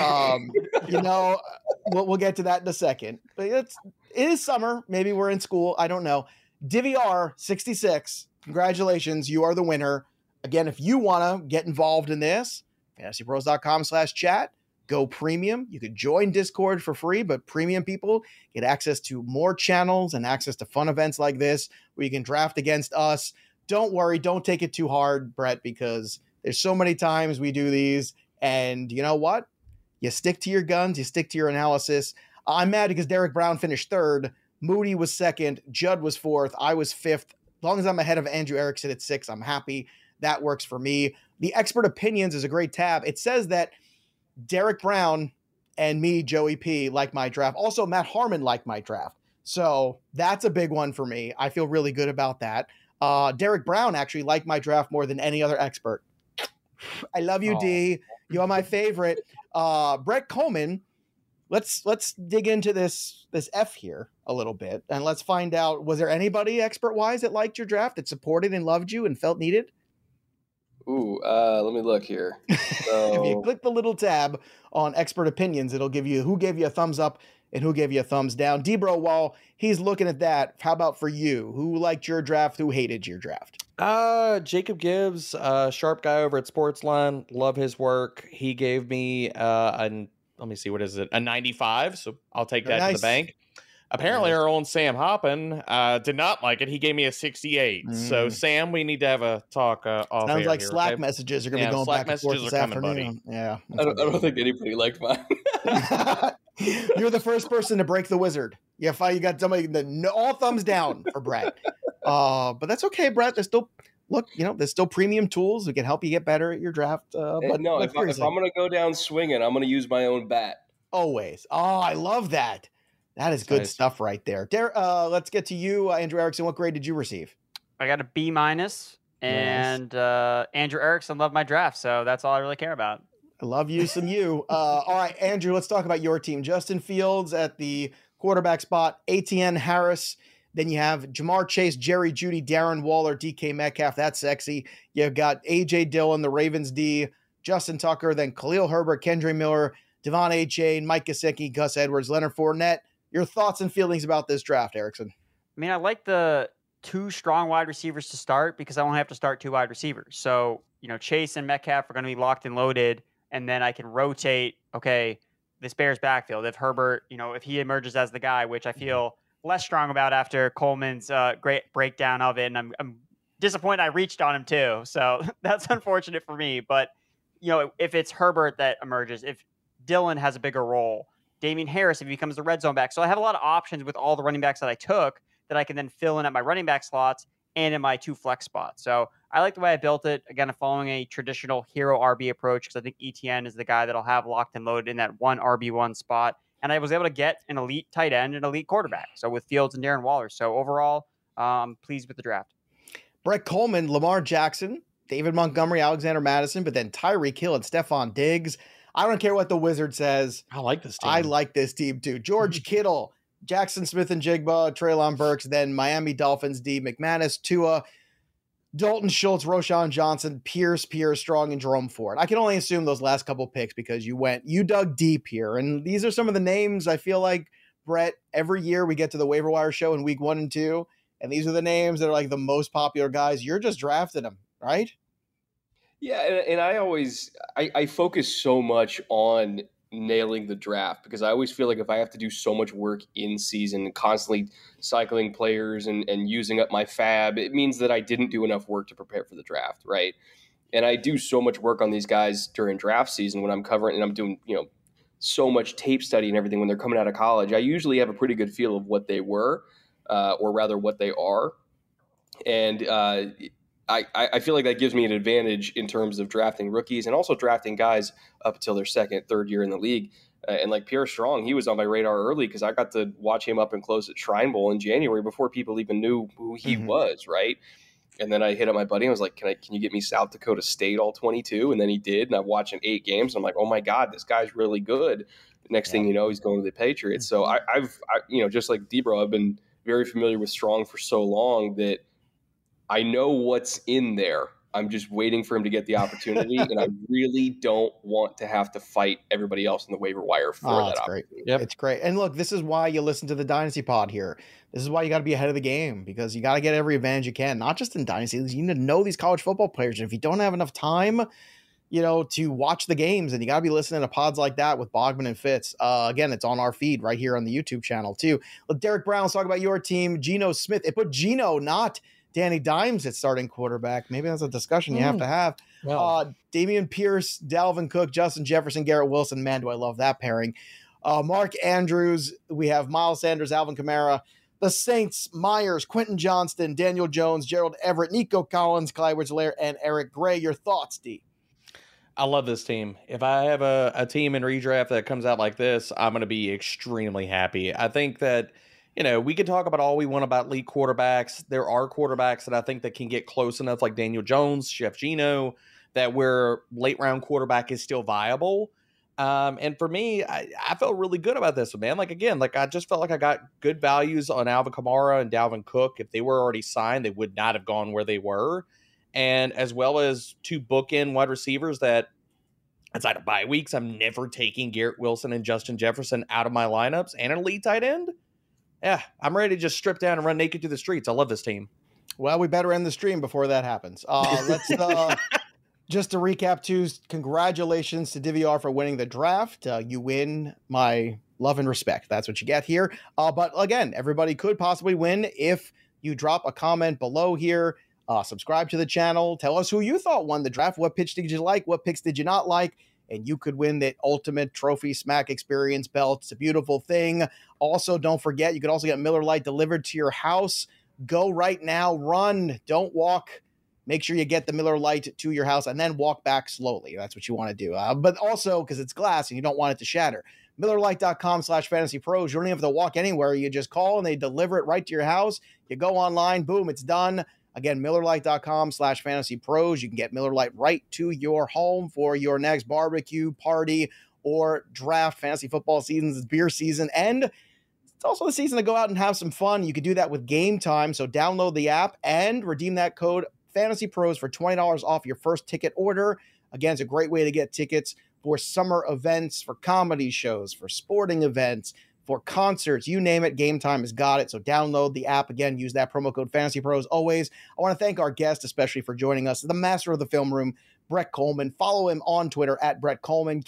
We'll get to that in a second. But it is summer. Maybe we're in school. I don't know. DVR 66. Congratulations. You are the winner. Again, if you want to get involved in this, fantasypros.com/chat, go premium. You could join Discord for free, but premium people get access to more channels and access to fun events like this where you can draft against us. Don't worry. Don't take it too hard, Brett, because there's so many times we do these. And you know what? You stick to your guns. You stick to your analysis. I'm mad because Derek Brown finished third. Moody was second. Judd was fourth. I was fifth. As long as I'm ahead of Andrew Erickson at 6, I'm happy. That works for me. The expert opinions is a great tab. It says that Derek Brown and me, Joey P, like my draft. Also, Matt Harmon liked my draft. So that's a big one for me. I feel really good about that. Derek Brown actually liked my draft more than any other expert. I love you, D. You are my favorite. Brett Coleman, let's dig into this F here a little bit, and let's find out, was there anybody expert-wise that liked your draft, that supported and loved you and felt needed? Ooh, let me look here. So... If you click the little tab on expert opinions, it'll give you who gave you a thumbs up and who gave you a thumbs down. Debro, while he's looking at that, how about for you? Who liked your draft? Who hated your draft? Jacob Gibbs, sharp guy over at Sportsline. Love his work. He gave me let me see, what is it? A 95. So I'll take Very that to nice. the bank. Apparently, our own Sam Hoppin did not like it. He gave me a 68. So, Sam, we need to have a talk off Sounds air like here, Slack okay? messages are going to Yeah, be going Slack back and forth messages this are coming, buddy. afternoon. Yeah. I don't think anybody liked mine. You're the first person to break the wizard. You got somebody all thumbs down for Brett. But that's okay, Brett. There's still there's still premium tools that can help you get better at your draft. But no, if I'm going to go down swinging, I'm going to use my own bat. Always. Oh, I love that. That is good stuff right there. Let's get to you, Andrew Erickson. What grade did you receive? I got a B-, and Andrew Erickson loved my draft, so that's all I really care about. I love you some you. All right, Andrew, let's talk about your team. Justin Fields at the quarterback spot, Etienne Harris. Then you have Jamar Chase, Jerry Jeudy, Darren Waller, DK Metcalf. That's sexy. You've got A.J. Dillon, the Ravens D, Justin Tucker, then Khalil Herbert, Kendre Miller, Devon A-Chain, Mike Gesicki, Gus Edwards, Leonard Fournette. Your thoughts and feelings about this draft, Erickson? I mean, I like the 2 strong wide receivers to start because I won't have to start 2 wide receivers. So, Chase and Metcalf are going to be locked and loaded, and then I can rotate, this Bears backfield. If Herbert, if he emerges as the guy, which I feel less strong about after Coleman's great breakdown of it, and I'm disappointed I reached on him too. So that's unfortunate for me. But, if it's Herbert that emerges, if Dillon has a bigger role, Damian Harris, if he becomes the red zone back. So I have a lot of options with all the running backs that I took that I can then fill in at my running back slots and in my 2 flex spots. So I like the way I built it. Again, I'm following a traditional hero RB approach because I think ETN is the guy that I'll have locked and loaded in that 1 RB1 spot. And I was able to get an elite tight end and elite quarterback. So with Fields and Darren Waller. So overall, I'm pleased with the draft. Brett Coleman, Lamar Jackson, David Montgomery, Alexander Madison, but then Tyreek Hill and Stephon Diggs. I don't care what the wizard says. I like this team. I like this team too. George Kittle, Jackson Smith and Jigba, Treylon Burks, then Miami Dolphins D, McManus, Tua, Dalton Schultz, Roshan Johnson, Pierce Strong, and Jerome Ford. I can only assume those last couple picks because you dug deep here. And these are some of the names I feel like, Brett, every year we get to the waiver wire show in week 1 and 2. And these are the names that are like the most popular guys. You're just drafting them, right? Yeah, and I focus so much on nailing the draft because I always feel like if I have to do so much work in season, constantly cycling players and using up my fab, it means that I didn't do enough work to prepare for the draft, right? And I do so much work on these guys during draft season when I'm covering and I'm doing, so much tape study and everything when they're coming out of college. I usually have a pretty good feel of what they were, or rather what they are. And I feel like that gives me an advantage in terms of drafting rookies and also drafting guys up until their 2nd, 3rd year in the league. And like Pierre Strong, he was on my radar early because I got to watch him up and close at Shrine Bowl in January before people even knew who he was, right? And then I hit up my buddy and I was like, can you get me South Dakota State all 22? And then he did. And I've watched him 8 games. And I'm like, oh my God, this guy's really good. Next thing you know, he's going to the Patriots. So I've just like Debro, I've been very familiar with Strong for so long that I know what's in there. I'm just waiting for him to get the opportunity, and I really don't want to have to fight everybody else in the waiver wire for that opportunity. Great. Yep. It's great. And look, this is why you listen to the Dynasty Pod here. This is why you got to be ahead of the game because you got to get every advantage you can, not just in Dynasty. You need to know these college football players. And if you don't have enough time, to watch the games, and you got to be listening to pods like that with Bogman and Fitz. Again, it's on our feed right here on the YouTube channel too. Let Derek Brown, let's talk about your team. Geno Smith. It put Geno, not Danny Dimes at starting quarterback. Maybe that's a discussion you have to have. Well, Dameon Pierce, Dalvin Cook, Justin Jefferson, Garrett Wilson. Man, do I love that pairing. Mark Andrews. We have Miles Sanders, Alvin Kamara. The Saints, Myers, Quentin Johnston, Daniel Jones, Gerald Everett, Nico Collins, Clyde Edwards-Helaire, and Eric Gray. Your thoughts, D? I love this team. If I have a team in redraft that comes out like this, I'm going to be extremely happy. I think that we can talk about all we want about elite quarterbacks. There are quarterbacks that I think that can get close enough, like Daniel Jones, Chef Geno, that where late round quarterback is still viable. And for me, I felt really good about this one, man. I just felt like I got good values on Alvin Kamara and Dalvin Cook. If they were already signed, they would not have gone where they were. And as well as 2 bookend wide receivers that, outside of bye weeks, I'm never taking Garrett Wilson and Justin Jefferson out of my lineups, and an elite tight end. Yeah, I'm ready to just strip down and run naked through the streets. I love this team. Well, we better end the stream before that happens. Let's just to recap, too, congratulations to DVR for winning the draft. You win my love and respect. That's what you get here. But again, everybody could possibly win if you drop a comment below here. Subscribe to the channel. Tell us who you thought won the draft. What pitch did you like? What picks did you not like? And you could win the ultimate Trophy Smack Experience belt. It's a beautiful thing. Also, don't forget, you could also get Miller Lite delivered to your house. Go right now. Run. Don't walk. Make sure you get the Miller Lite to your house and then walk back slowly. That's what you want to do. But also, because it's glass and you don't want it to shatter. MillerLite.com/fantasypros. You don't even have to walk anywhere. You just call and they deliver it right to your house. You go online. Boom, it's done. Again, MillerLite.com/fantasypros. You can get Miller Lite right to your home for your next barbecue, party, or draft. Fantasy football season is beer season, and it's also the season to go out and have some fun. You can do that with Game Time, so download the app and redeem that code FANTASYPROS for $20 off your first ticket order. Again, it's a great way to get tickets for summer events, for comedy shows, for sporting events, for concerts, you name it. Game Time has got it. So download the app. Again, use that promo code FANTASYPROS. Always, I want to thank our guest, especially for joining us, the master of the film room, Brett Kollmann. Follow him on Twitter at Brett Kollmann,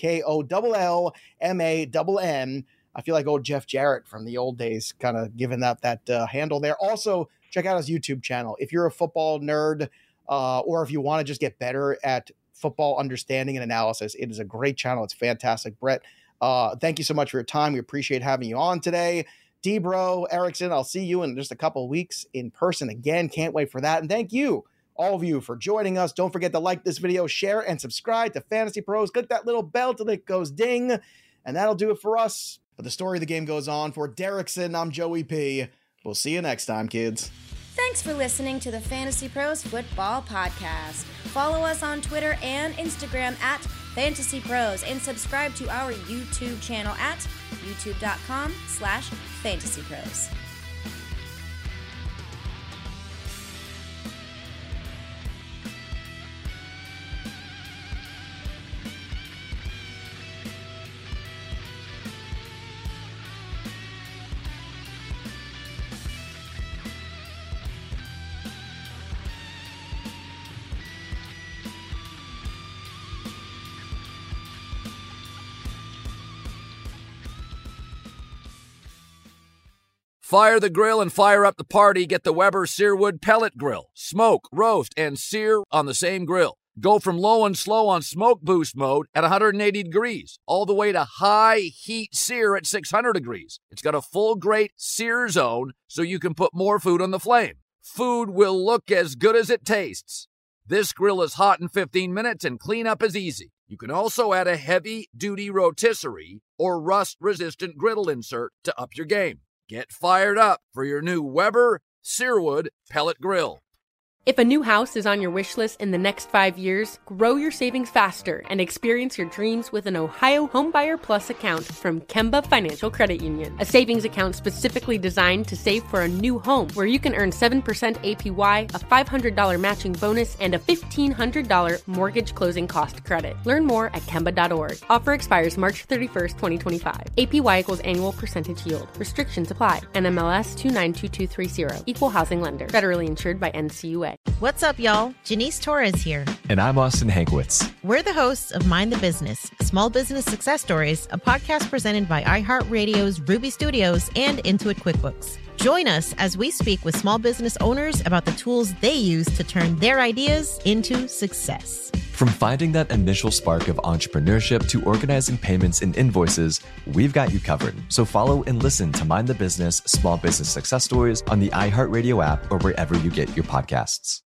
KOLLMANN. I feel like old Jeff Jarrett from the old days, kind of giving that handle there. Also, check out his YouTube channel. If you're a football nerd, or if you want to just get better at football understanding and analysis, it is a great channel. It's fantastic. Brett, thank you so much for your time. We appreciate having you on today. D-Bro, Erickson, I'll see you in just a couple of weeks in person again. Can't wait for that. And thank you, all of you, for joining us. Don't forget to like this video, share, and subscribe to Fantasy Pros. Click that little bell till it goes ding, and that'll do it for us. But the story of the game goes on. For Derrickson, I'm Joey P. We'll see you next time, kids. Thanks for listening to the Fantasy Pros Football Podcast. Follow us on Twitter and Instagram at Fantasy Pros and subscribe to our YouTube channel at youtube.com/fantasypros. Fire the grill and fire up the party. Get the Weber Searwood Pellet Grill. Smoke, roast, and sear on the same grill. Go from low and slow on smoke boost mode at 180 degrees, all the way to high heat sear at 600 degrees. It's got a full grate sear zone so you can put more food on the flame. Food will look as good as it tastes. This grill is hot in 15 minutes and cleanup is easy. You can also add a heavy-duty rotisserie or rust-resistant griddle insert to up your game. Get fired up for your new Weber Searwood Pellet Grill. If a new house is on your wish list in the next 5 years, grow your savings faster and experience your dreams with an Ohio Homebuyer Plus account from Kemba Financial Credit Union. A savings account specifically designed to save for a new home, where you can earn 7% APY, a $500 matching bonus, and a $1,500 mortgage closing cost credit. Learn more at Kemba.org. Offer expires March 31st, 2025. APY equals annual percentage yield. Restrictions apply. NMLS 292230. Equal housing lender. Federally insured by NCUA. What's up, y'all? Janice Torres here. And I'm Austin Hankwitz. We're the hosts of Mind the Business, Small Business Success Stories, a podcast presented by iHeartRadio's Ruby Studios and Intuit QuickBooks. Join us as we speak with small business owners about the tools they use to turn their ideas into success. From finding that initial spark of entrepreneurship to organizing payments and invoices, we've got you covered. So follow and listen to Mind the Business, Small Business Success Stories on the iHeartRadio app or wherever you get your podcasts.